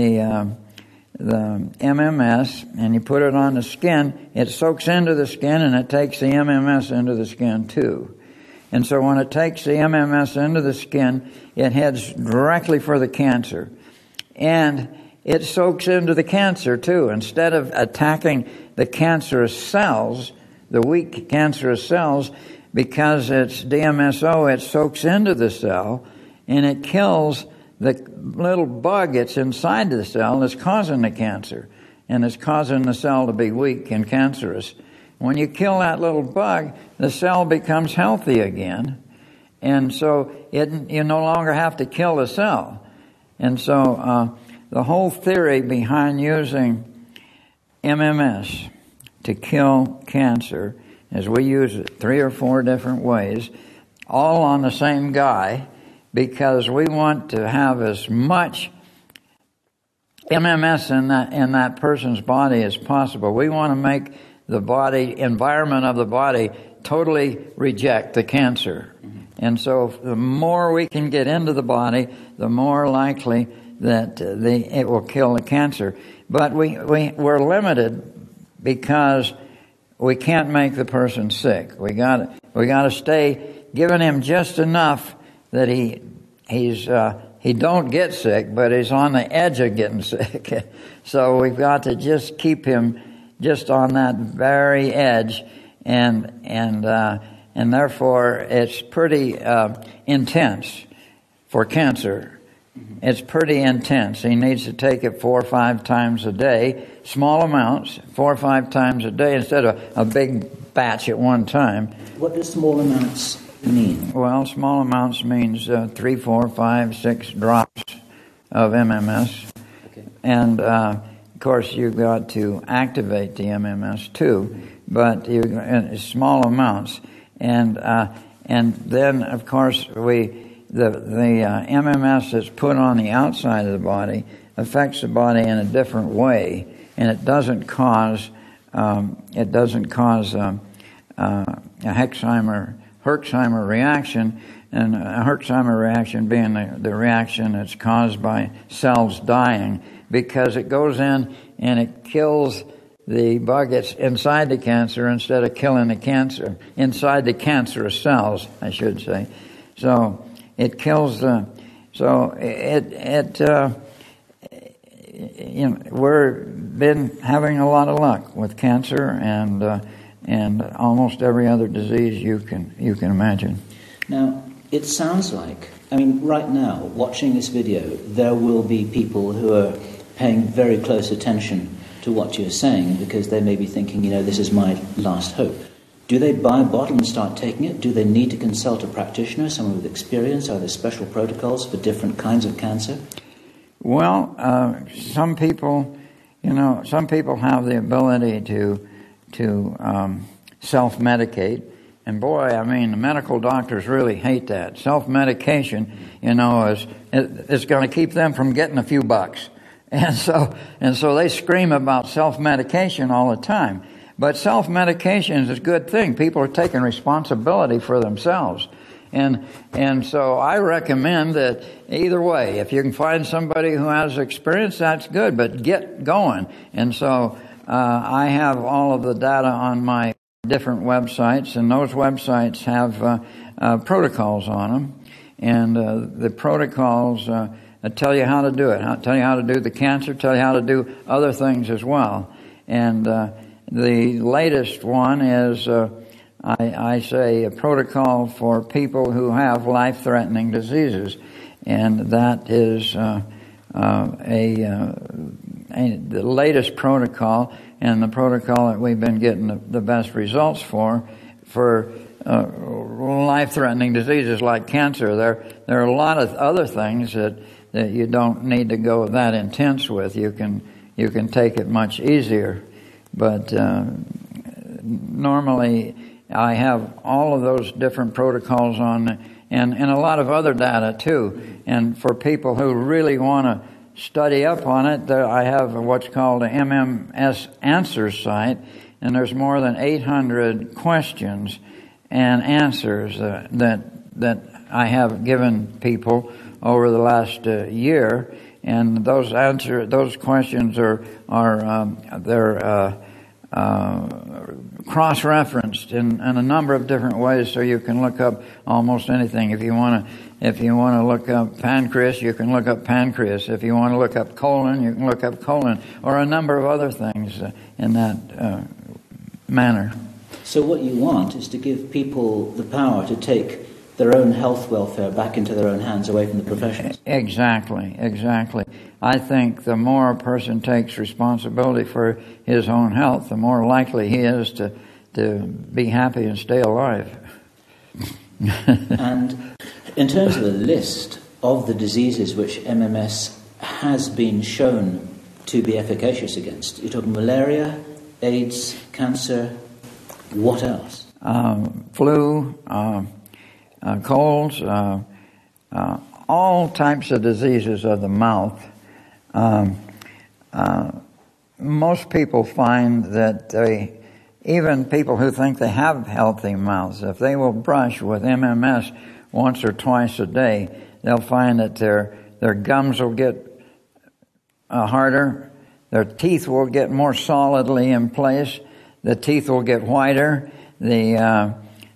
MMS and you put it on the skin, it soaks into the skin, and it takes the MMS into the skin too. And so when it takes the MMS into the skin, it heads directly for the cancer. And it soaks into the cancer too. Instead of attacking the cancerous cells, the weak cancerous cells, because it's DMSO, it soaks into the cell and it kills the little bug that's inside the cell that's causing the cancer, and it's causing the cell to be weak and cancerous. When you kill that little bug, the cell becomes healthy again, and so you no longer have to kill the cell. And so the whole theory behind using MMS to kill cancer is we use it 3 or 4 different ways, all on the same guy, because we want to have as much MMS in that person's body as possible. We want to make the environment of the body totally reject the cancer. And so the more we can get into the body, the more likely that it will kill the cancer. But we're limited because we can't make the person sick. We got to stay giving him just enough that he don't get sick, but he's on the edge of getting sick. So we've got to just keep him just on that very edge, and therefore it's pretty intense for cancer. It's pretty intense. He needs to take it 4 or 5 times a day, small amounts, 4 or 5 times a day instead of a big batch at one time. What do small amounts mean? Well, small amounts means 3, 4, 5, 6 drops of MMS. Okay. And of course, you've got to activate the MMS too, but in small amounts. And then, of course, the MMS that's put on the outside of the body affects the body in a different way, and it doesn't cause a Herxheimer reaction, and a Herxheimer reaction being the reaction that's caused by cells dying, because it goes in and it kills the bug that's inside the cancer instead of killing the cancer inside the cancerous cells, I should say. So it kills we've been having a lot of luck with cancer and almost every other disease you can imagine. Now, it sounds like, right now, watching this video, there will be people who are paying very close attention to what you're saying, because they may be thinking, this is my last hope. Do they buy a bottle and start taking it? Do they need to consult a practitioner, someone with experience? Are there special protocols for different kinds of cancer? Well, some people have the ability to self-medicate. And boy, the medical doctors really hate that. Self-medication, is going to keep them from getting a few bucks. And so they scream about self-medication all the time. But self-medication is a good thing. People are taking responsibility for themselves. And so I recommend that either way, if you can find somebody who has experience, that's good, but get going. And so I have all of the data on my different websites, and those websites have protocols on them. And the protocols tell you how to do it, tell you how to do the cancer, tell you how to do other things as well. And the latest one is, I say, a protocol for people who have life-threatening diseases. And that is the latest protocol, and the protocol that we've been getting the best results for life-threatening diseases like cancer. There are a lot of other things that you don't need to go that intense with. You can take it much easier. But normally I have all of those different protocols on, and a lot of other data too. And for people who really want to study up on it, I have what's called a MMS Answers site, and there's more than 800 questions and answers that I have given people over the last year. And those questions are cross-referenced in a number of different ways, so you can look up almost anything. If you want to look up pancreas, you can look up pancreas. If you want to look up colon, you can look up colon, or a number of other things in that manner. So what you want is to give people the power to take their own health welfare back into their own hands, away from the professionals. Exactly. I think the more a person takes responsibility for his own health, the more likely he is to be happy and stay alive. And in terms of the list of the diseases which MMS has been shown to be efficacious against, you're talking malaria, AIDS, cancer, what else? Flu, colds, all types of diseases of the mouth. Most people find that even people who think they have healthy mouths, if they will brush with MMS once or twice a day, they'll find that their gums will get harder, their teeth will get more solidly in place, the teeth will get whiter, the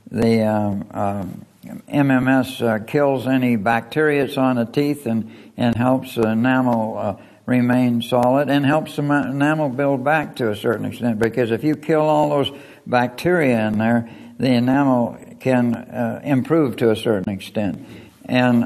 MMS kills any bacteria that's on the teeth and helps the enamel remain solid, and helps the enamel build back to a certain extent, because if you kill all those bacteria in there, the enamel can improve to a certain extent. And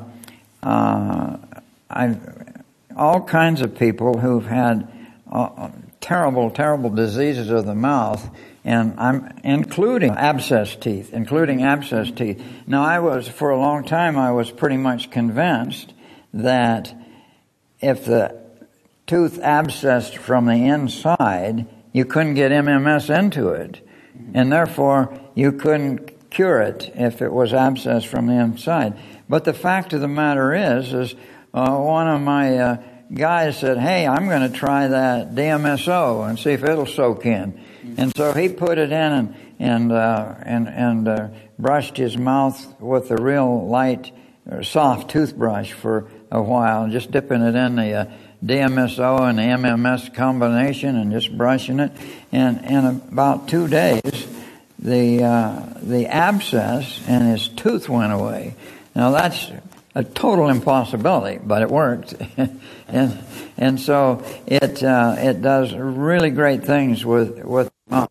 all kinds of people who've had terrible diseases of the mouth, and I'm including abscess teeth. Now, for a long time, I was pretty much convinced that if the tooth abscessed from the inside, you couldn't get MMS into it, and therefore you couldn't cure it if it was abscessed from the inside. But the fact of the matter is one of my guys said, "Hey, I'm going to try that DMSO and see if it'll soak in." And so he put it in and brushed his mouth with a real light, soft toothbrush for a while, just dipping it in the DMSO and the MMS combination and just brushing it. And in about 2 days, the abscess in his tooth went away. Now that's a total impossibility, but it worked. and so it does really great things with mouth.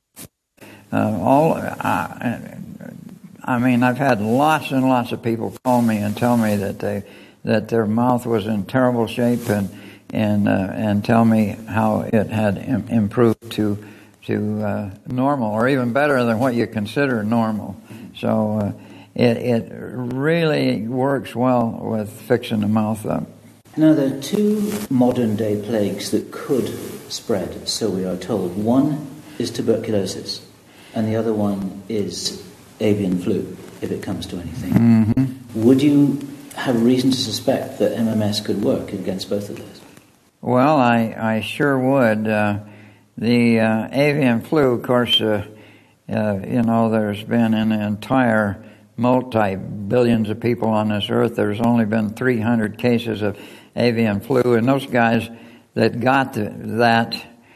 I mean, I've had lots and lots of people call me and tell me that their mouth was in terrible shape, and tell me how it had improved to normal, or even better than what you consider normal. So it really works well with fixing the mouth up. Now, there are two modern-day plagues that could spread, so we are told. One is tuberculosis, and the other one is avian flu, if it comes to anything. Mm-hmm. Would you have reason to suspect that MMS could work against both of those? Well, I sure would. The avian flu, of course, there's been in the entire multi-billions of people on this earth, there's only been 300 cases of avian flu, and those guys that got that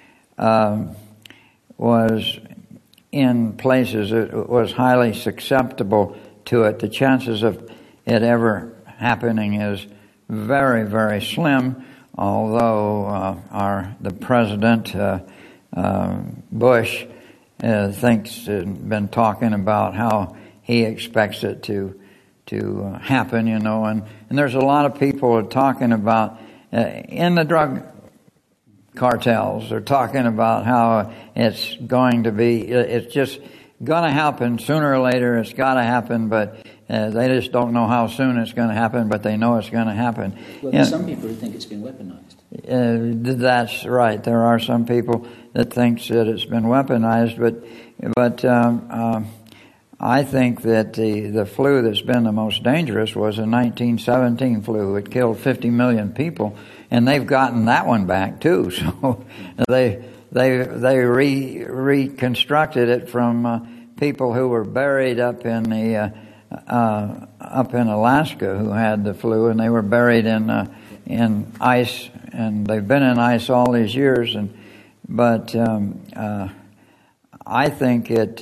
was in places it was highly susceptible to it. The chances of it ever happening is very, very slim, although the president, Bush, been talking about how he expects it to happen, and there's a lot of people talking about in the drug cartels. They're talking about how it's going to be, it's just going to happen sooner or later. It's got to happen, but they just don't know how soon it's going to happen, but they know it's going to happen. Well, there's some people who think it's been weaponized. That's right. There are some people that think that it's been weaponized, but I think that the flu that's been the most dangerous was the 1917 flu. It killed 50 million people, and they've gotten that one back too. So they reconstructed it from people who were buried up in Alaska who had the flu, and they were buried in ice, and they've been in ice all these years. But I think it.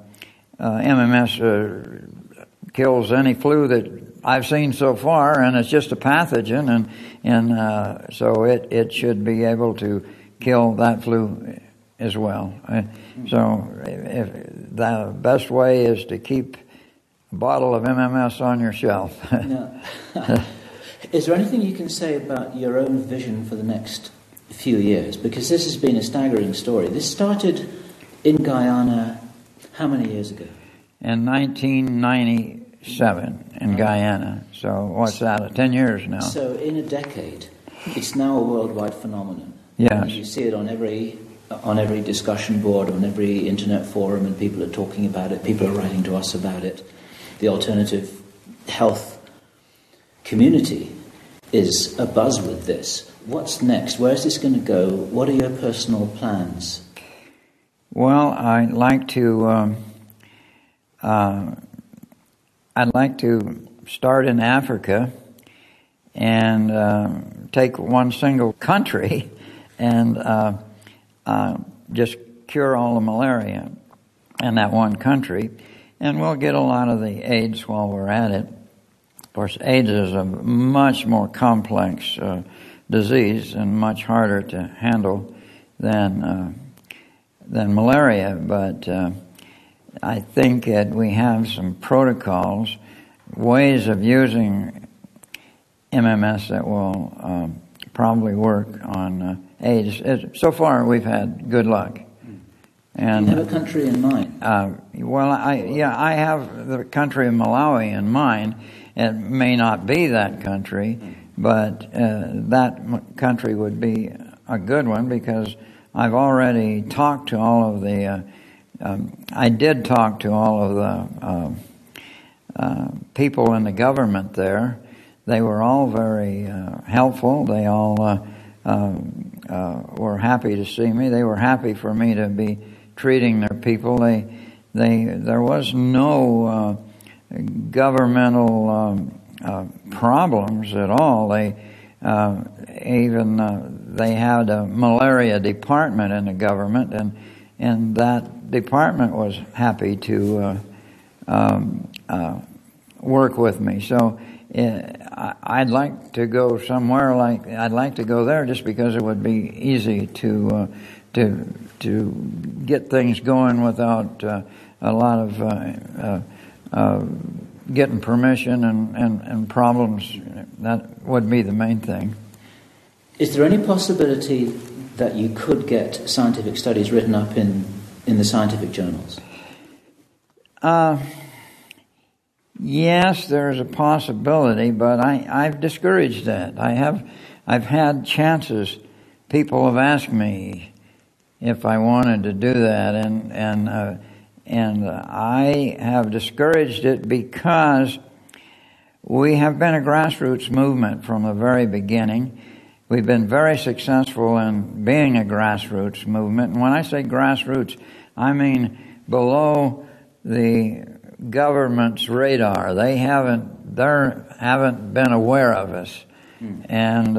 MMS kills any flu that I've seen so far, and it's just a pathogen, and so it should be able to kill that flu as well. So if the best way is to keep a bottle of MMS on your shelf. Now, is there anything you can say about your own vision for the next few years? Because this has been a staggering story. This started in Guyana. How many years ago? In 1997 in Guyana. So what's that? 10 years now. So in a decade, it's now a worldwide phenomenon. Yes. You see it on every discussion board, on every internet forum, and people are talking about it. People are writing to us about it. The alternative health community is abuzz with this. What's next? Where is this going to go? What are your personal plans? Well, I'd like to start in Africa and take one single country and just cure all the malaria in that one country, and we'll get a lot of the AIDS while we're at it. Of course, AIDS is a much more complex disease and much harder to handle than malaria, but I think that we have some protocols, ways of using MMS that will probably work on AIDS. So far, we've had good luck. And do you have a country in mind? I have the country of Malawi in mind. It may not be that country, but that country would be a good one because I've already talked to all of the. I did talk to all of the people in the government there. They were all very helpful. They all were happy to see me. They were happy for me to be treating their people. There was no governmental problems at all. They had a malaria department in the government, and that department was happy to work with me. So I'd like to go somewhere I'd like to go there just because it would be easy to get things going without a lot of getting permission and problems. That would be the main thing. Is there any possibility that you could get scientific studies written up in the scientific journals? Yes, there's a possibility, but I've discouraged that. I've had chances. People have asked me if I wanted to do that, and I have discouraged it because we have been a grassroots movement from the very beginning. we've been very successful in being a grassroots movement. And when I say grassroots, I mean below the government's radar. They haven't been aware of us. And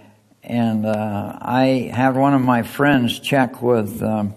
I had one of my friends check with the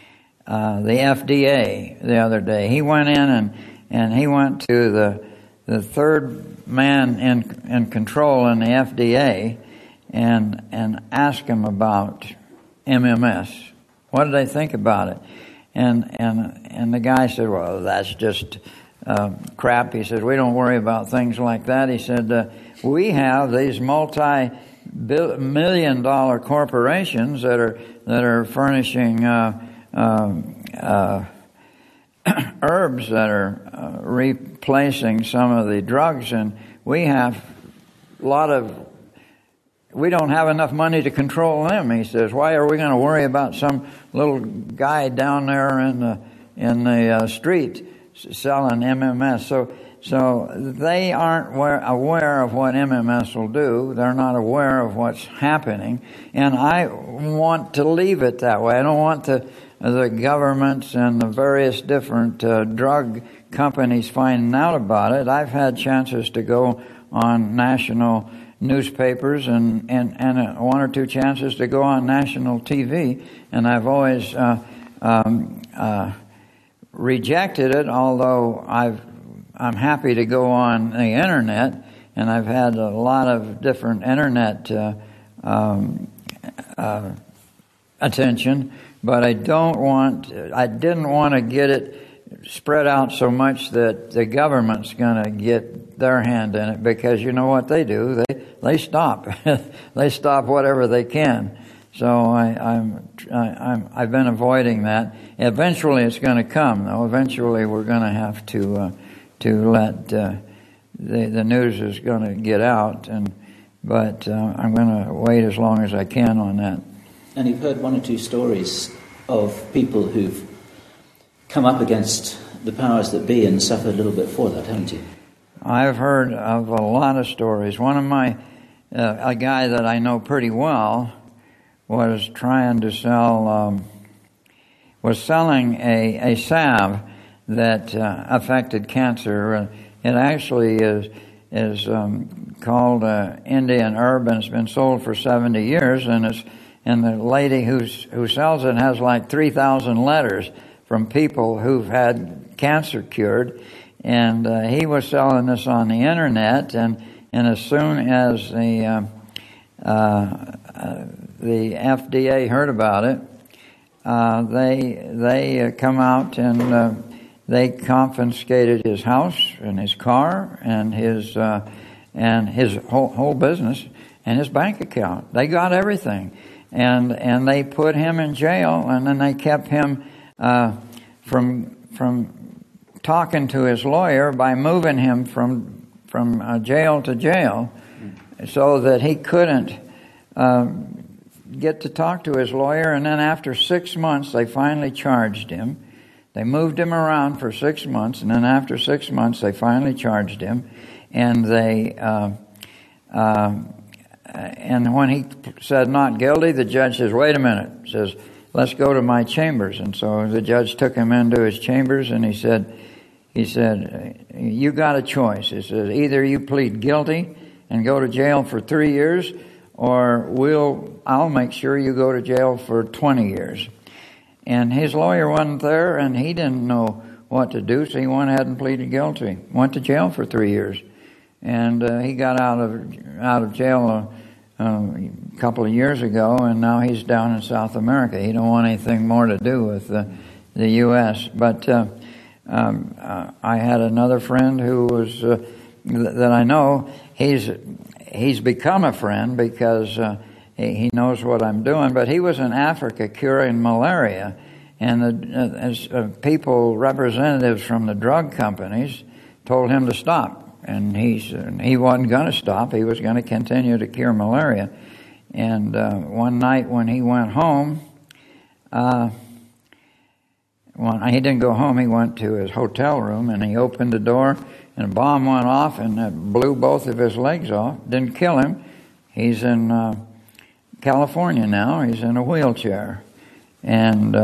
FDA the other day. He went in and he went to the third man in control in the FDA and asked him about MMS. What did they think about it? And the guy said, well, that's just crap. He said, we don't worry about things like that. He said, we have these multi-million-dollar corporations that are furnishing herbs that are replacing some of the drugs, and we don't have enough money to control them. He says, why are we going to worry about some little guy down there in the street selling MMS? So they aren't aware of what MMS will do. They're not aware of what's happening. And I want to leave it that way. I don't want the governments and the various different drug companies finding out about it. I've had chances to go on national newspapers and one or two chances to go on national TV, and I've always rejected it, although I'm happy to go on the internet, and I've had a lot of different internet attention, but I didn't want to get it spread out so much that the government's going to get their hand in it, because you know what they do? They stop. They stop whatever they can. So I've been avoiding that. Eventually it's going to come, though. Eventually we're going to have to let the news is going to get out, but I'm going to wait as long as I can on that. And you've heard one or two stories of people who've come up against the powers that be and suffered a little bit for that, haven't you? I've heard of a lot of stories. One of my, a guy that I know pretty well was trying to selling a salve that affected cancer. It actually is called Indian herb, and it's been sold for 70 years, and the lady who sells it has like 3,000 letters from people who've had cancer cured, and he was selling this on the internet, and as soon as the FDA heard about it, they come out and they confiscated his house and his car and his whole business and his bank account. They got everything, and they put him in jail, and then they kept him from talking to his lawyer by moving him from jail to jail, so that he couldn't get to talk to his lawyer. And then after 6 months, they finally charged him. They moved him around for 6 months, and then after 6 months, they finally charged him. And and when he said not guilty, the judge says, "Wait a minute," says, "Let's go to my chambers." And so the judge took him into his chambers, and he said, "You got a choice." He said, "Either you plead guilty and go to jail for 3 years, or I'll make sure you go to jail for 20 years. And his lawyer wasn't there, and he didn't know what to do, so he went ahead and pleaded guilty. Went to jail for 3 years, and he got out of jail a couple of years ago, and now he's down in South America. He don't want anything more to do with the U.S. But I had another friend who was that I know. He's become a friend because he knows what I'm doing. But he was in Africa curing malaria, and representatives from the drug companies told him to stop. And he wasn't going to stop. He was going to continue to cure malaria. And one night when he went home, he didn't go home. He went to his hotel room, and he opened the door, and a bomb went off, and it blew both of his legs off. Didn't kill him. He's in California now. He's in a wheelchair. And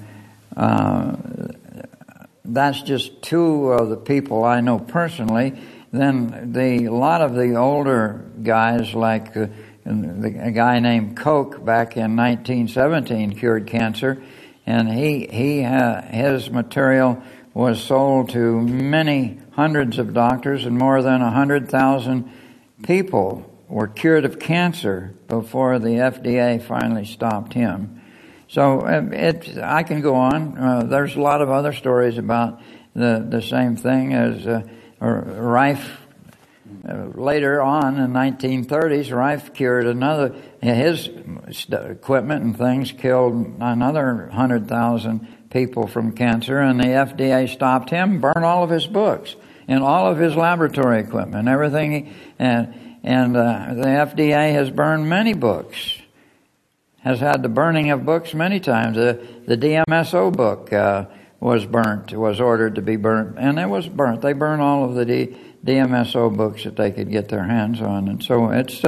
that's just two of the people I know personally. Then a lot of the older guys, like a guy named Koch back in 1917 cured cancer, and his material was sold to many hundreds of doctors, and more than 100,000 people were cured of cancer before the FDA finally stopped him. So I can go on. There's a lot of other stories about the same thing as Rife. Later on in the 1930s, Rife cured his equipment and things killed another 100,000 people from cancer, and the FDA stopped him, burned all of his books and all of his laboratory equipment, everything, and the FDA has burned many books, has had the burning of books many times. The DMSO book was ordered to be burnt, and it was burnt. They burned all of the DMSO books that they could get their hands on, and so it's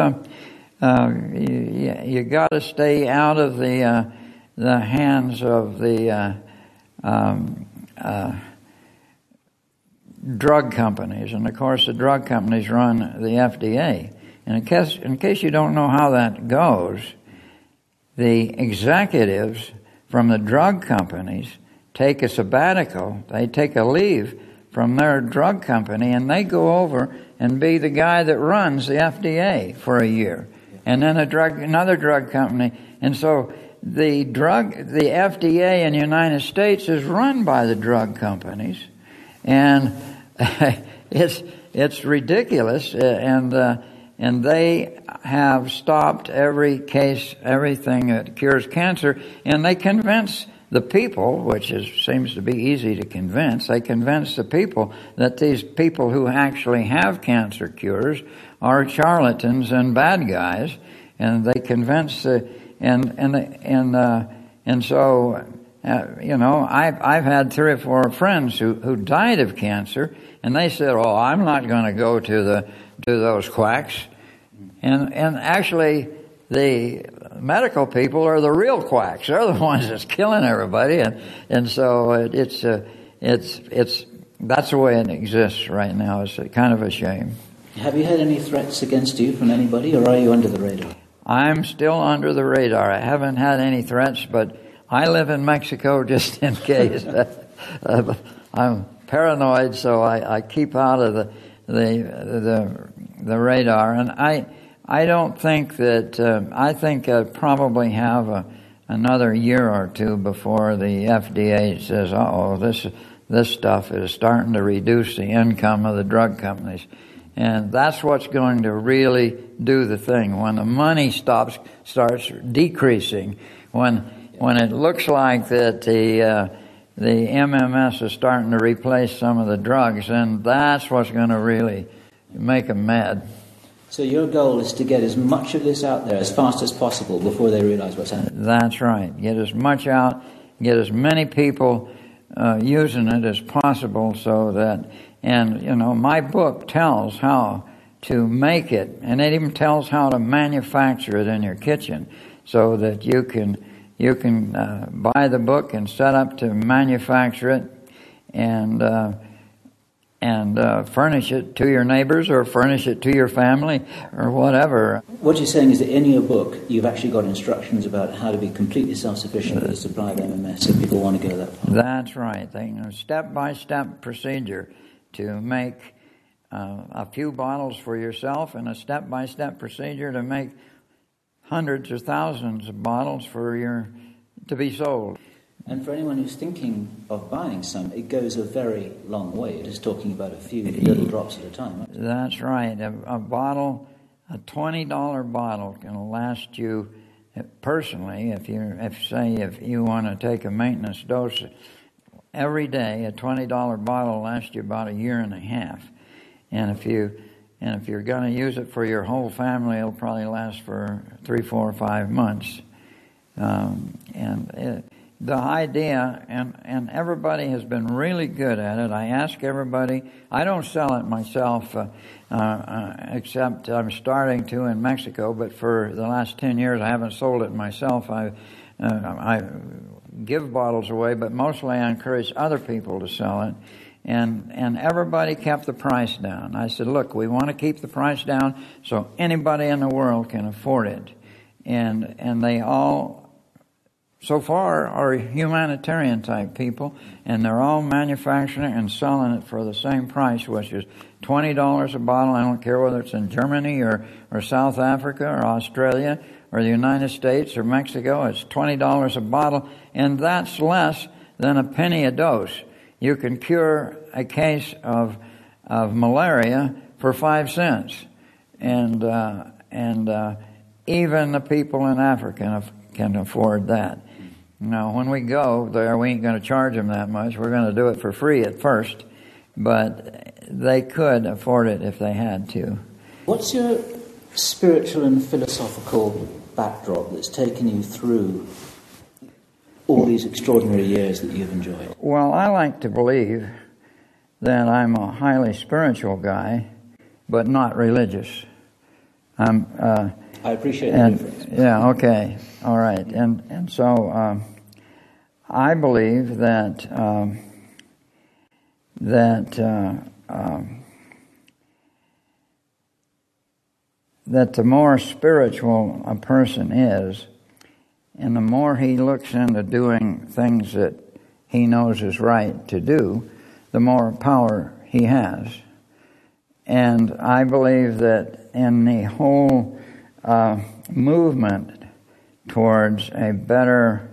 you got to stay out of the hands of the drug companies, and of course the drug companies run the FDA. And in case you don't know how that goes, the executives from the drug companies take a sabbatical, they take a leave from their drug company, and they go over and be the guy that runs the FDA for a year, and then another drug company. And so the FDA in the United States is run by the drug companies, and it's ridiculous, and they have stopped everything that cures cancer, and they convince the people, which seems to be easy to convince, they convince the people that these people who actually have cancer cures are charlatans and bad guys, and they convince and so I've had 3 or 4 friends who died of cancer, and they said, "Oh, I'm not going to go to those quacks," and actually the medical people are the real quacks. They're the ones that's killing everybody, and so it's that's the way it exists right now. It's kind of a shame. Have you had any threats against you from anybody, or are you under the radar? I'm still under the radar. I haven't had any threats, but I live in Mexico just in case. I'm paranoid, so I keep out of the radar, and I don't think that, I think I probably have another year or two before the FDA says, this stuff is starting to reduce the income of the drug companies. And that's what's going to really do the thing. When the money starts decreasing, when it looks like that the MMS is starting to replace some of the drugs, then that's what's going to really make them mad. So your goal is to get as much of this out there as fast as possible before they realize what's happening. That's right. Get as much out, get as many people using it as possible, so that, and my book tells how to make it, and it even tells how to manufacture it in your kitchen, so that you can buy the book and set up to manufacture it, and furnish it to your neighbors, or furnish it to your family, or whatever. What you're saying is that in your book, you've actually got instructions about how to be completely self-sufficient with the supply of MMS, if people want to go that far. That's right. A step-by-step procedure to make a few bottles for yourself, and a step-by-step procedure to make hundreds or thousands of bottles to be sold. And for anyone who's thinking of buying some, it goes a very long way. It is talking about a few little drops at a time. Right? That's right. A bottle, a $20 bottle, can last you personally. If you want to take a maintenance dose every day, a $20 bottle lasts you about a year and a half. And if you're going to use it for your whole family, it'll probably last for 3, 4, 5 months. the idea, and everybody has been really good at it. I ask everybody. I don't sell it myself, except I'm starting to in Mexico. But for the last 10 years, I haven't sold it myself. I give bottles away, but mostly I encourage other people to sell it. And everybody kept the price down. I said, look, we want to keep the price down so anybody in the world can afford it. And they all, so far, are humanitarian type people, and they're all manufacturing and selling it for the same price, which is $20 a bottle. I don't care whether it's in Germany or South Africa or Australia or the United States or Mexico. It's $20 a bottle, and that's less than a penny a dose. You can cure a case of malaria for 5 cents, and even the people in Africa can afford that. Now, when we go there, we ain't going to charge them that much. We're going to do it for free at first, but they could afford it if they had to. What's your spiritual and philosophical backdrop that's taken you through all these extraordinary years that you've enjoyed? Well, I like to believe that I'm a highly spiritual guy, but not religious. I appreciate the difference. Yeah, okay. All right. And so I believe that the more spiritual a person is, and the more he looks into doing things that he knows is right to do, the more power he has. And I believe that in the whole movement towards a better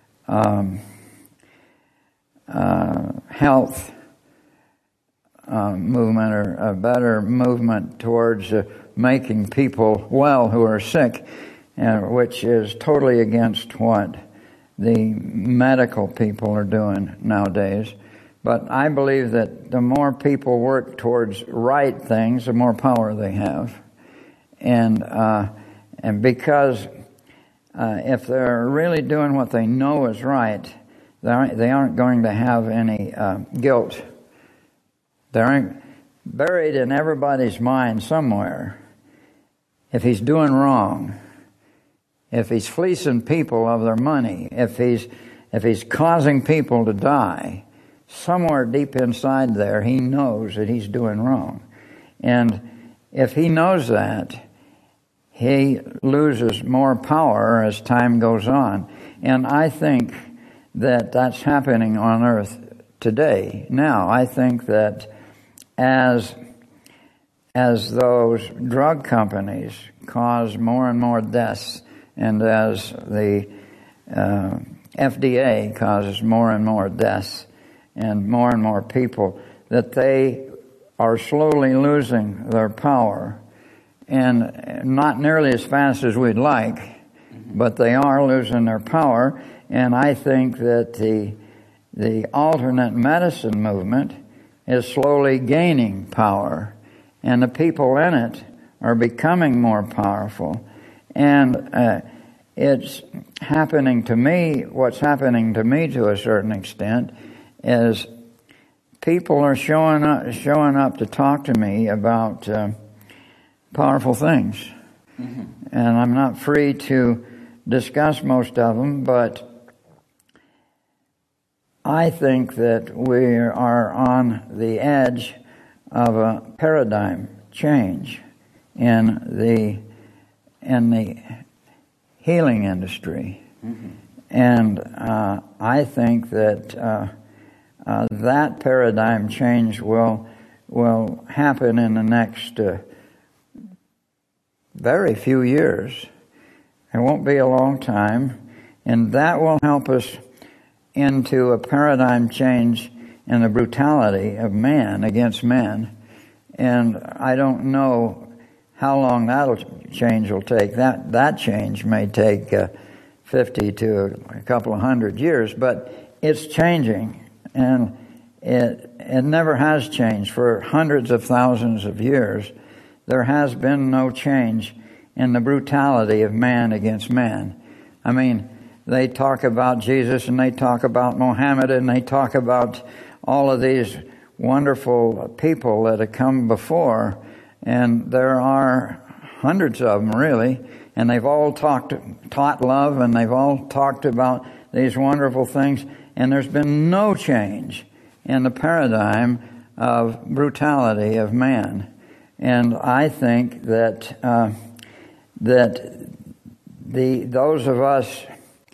health movement, or a better movement towards making people well who are sick, which is totally against what the medical people are doing nowadays. But I believe that the more people work towards right things, the more power they have. And because if they're really doing what they know is right, they aren't going to have any guilt. They aren't buried in everybody's mind somewhere. If he's doing wrong, if he's fleecing people of their money, if he's causing people to die, somewhere deep inside there, he knows that he's doing wrong. And if he knows that, he loses more power as time goes on. And I think that that's happening on earth today. Now, I think that as those drug companies cause more and more deaths, and as the FDA causes more and more deaths and more people, that they are slowly losing their power, and not nearly as fast as we'd like, but they are losing their power. And I think that the alternate medicine movement is slowly gaining power, and the people in it are becoming more powerful. And it's happening to me, what's happening to me to a certain extent, is people are showing up to talk to me about powerful things. Mm-hmm. And I'm not free to discuss most of them, but I think that we are on the edge of a paradigm change in the healing industry. Mm-hmm. And I think that that paradigm change will happen in the next very few years. It won't be a long time, and that will help us into a paradigm change in the brutality of man against man. And I don't know how long that change will take. That change may take 50 to a couple of 100 years, but it's changing, and it never has changed for hundreds of thousands of years. There has been no change in the brutality of man against man. I mean, they talk about Jesus, and they talk about Muhammad, and they talk about all of these wonderful people that have come before, and there are hundreds of them really, and they've all taught love, and they've all talked about these wonderful things, and there's been no change in the paradigm of brutality of man. And I think that those of us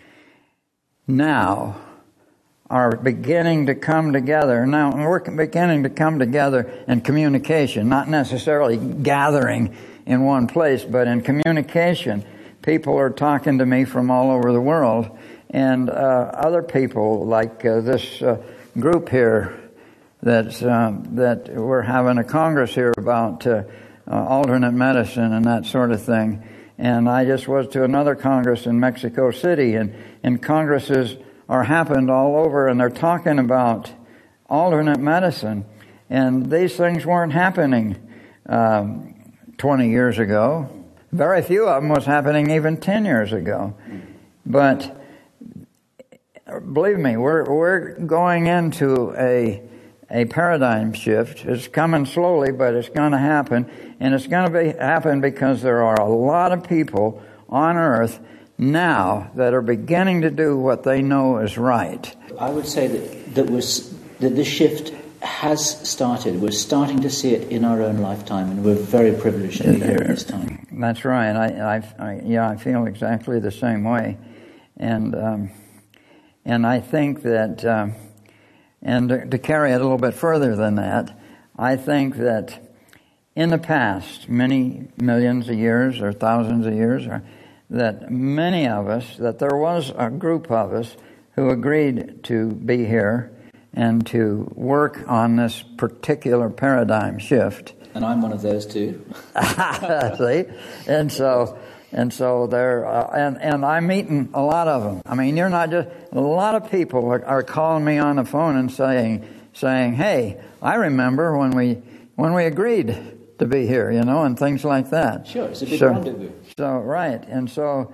now are beginning to come together. Now, we're beginning to come together in communication, not necessarily gathering in one place, but in communication. People are talking to me from all over the world, and other people like this group here that we're having a congress here about alternate medicine and that sort of thing. And I just was to another congress in Mexico City, and congresses are happened all over, and they're talking about alternate medicine. And these things weren't happening 20 years ago. Very few of them was happening even 10 years ago. But believe me, we're going into a paradigm shift. It's coming slowly, but it's going to happen. And it's going to happen because there are a lot of people on earth now that are beginning to do what they know is right. I would say that this shift has started. We're starting to see it in our own lifetime, and we're very privileged to be here at this time. That's right. I feel exactly the same way, and I think that, and to carry it a little bit further than that, I think that in the past, many millions of years or thousands of years, that many of us, that there was a group of us who agreed to be here and to work on this particular paradigm shift. And I'm one of those too. See? And so there, and I'm meeting a lot of them. I mean, you're not just, a lot of people are calling me on the phone and saying, hey, I remember when we agreed to be here, and things like that. Sure, it's a big rendezvous. So, right. And so,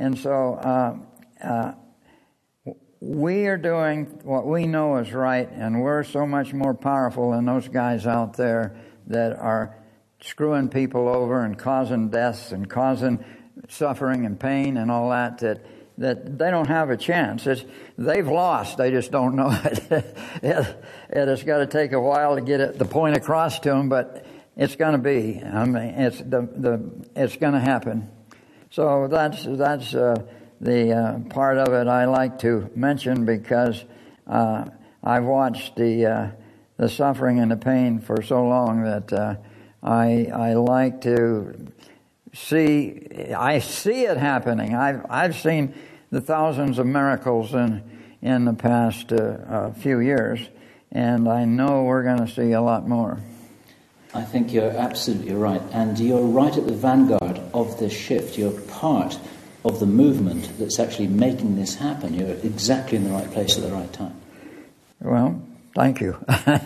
we are doing what we know is right, and we're so much more powerful than those guys out there that are screwing people over and causing deaths and causing suffering and pain and all that they don't have a chance. They've lost. They just don't know it. It's got to take a while to get the point across to them, but it's going to be. I mean, it's going to happen. So that's the part of it I like to mention, because I've watched the suffering and the pain for so long that I like to see. I see it happening. I've seen the thousands of miracles in the past few years, and I know we're going to see a lot more. I think you're absolutely right, and you're right at the vanguard of this shift. You're part of the movement that's actually making this happen. You're exactly in the right place at the right time. Well, thank you.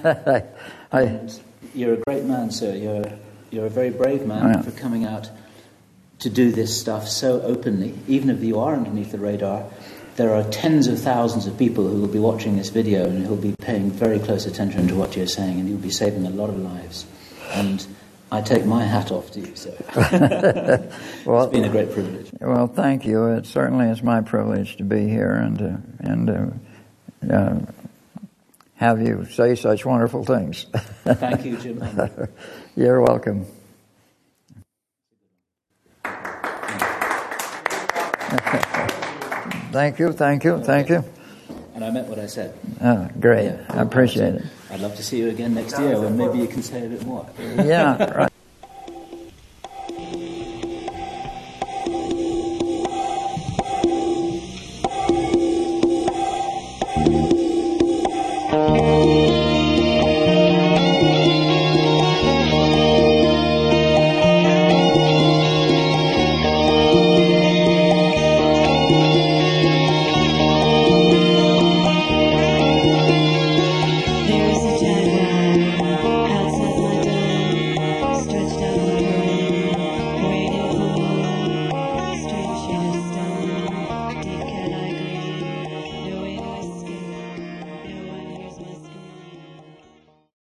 You're a great man, sir. You're a very brave man for coming out to do this stuff so openly. Even if you are underneath the radar, there are tens of thousands of people who will be watching this video and who will be paying very close attention to what you're saying, and you'll be saving a lot of lives. And I take my hat off to you, sir. Well, it's been a great privilege. Well, thank you. It certainly is my privilege to be here and have you say such wonderful things. Thank you, Jim. You're welcome. Thank you. And I meant what I said. Oh, great. I appreciate it. I'd love to see you again next year when maybe you can say a bit more. Yeah, right.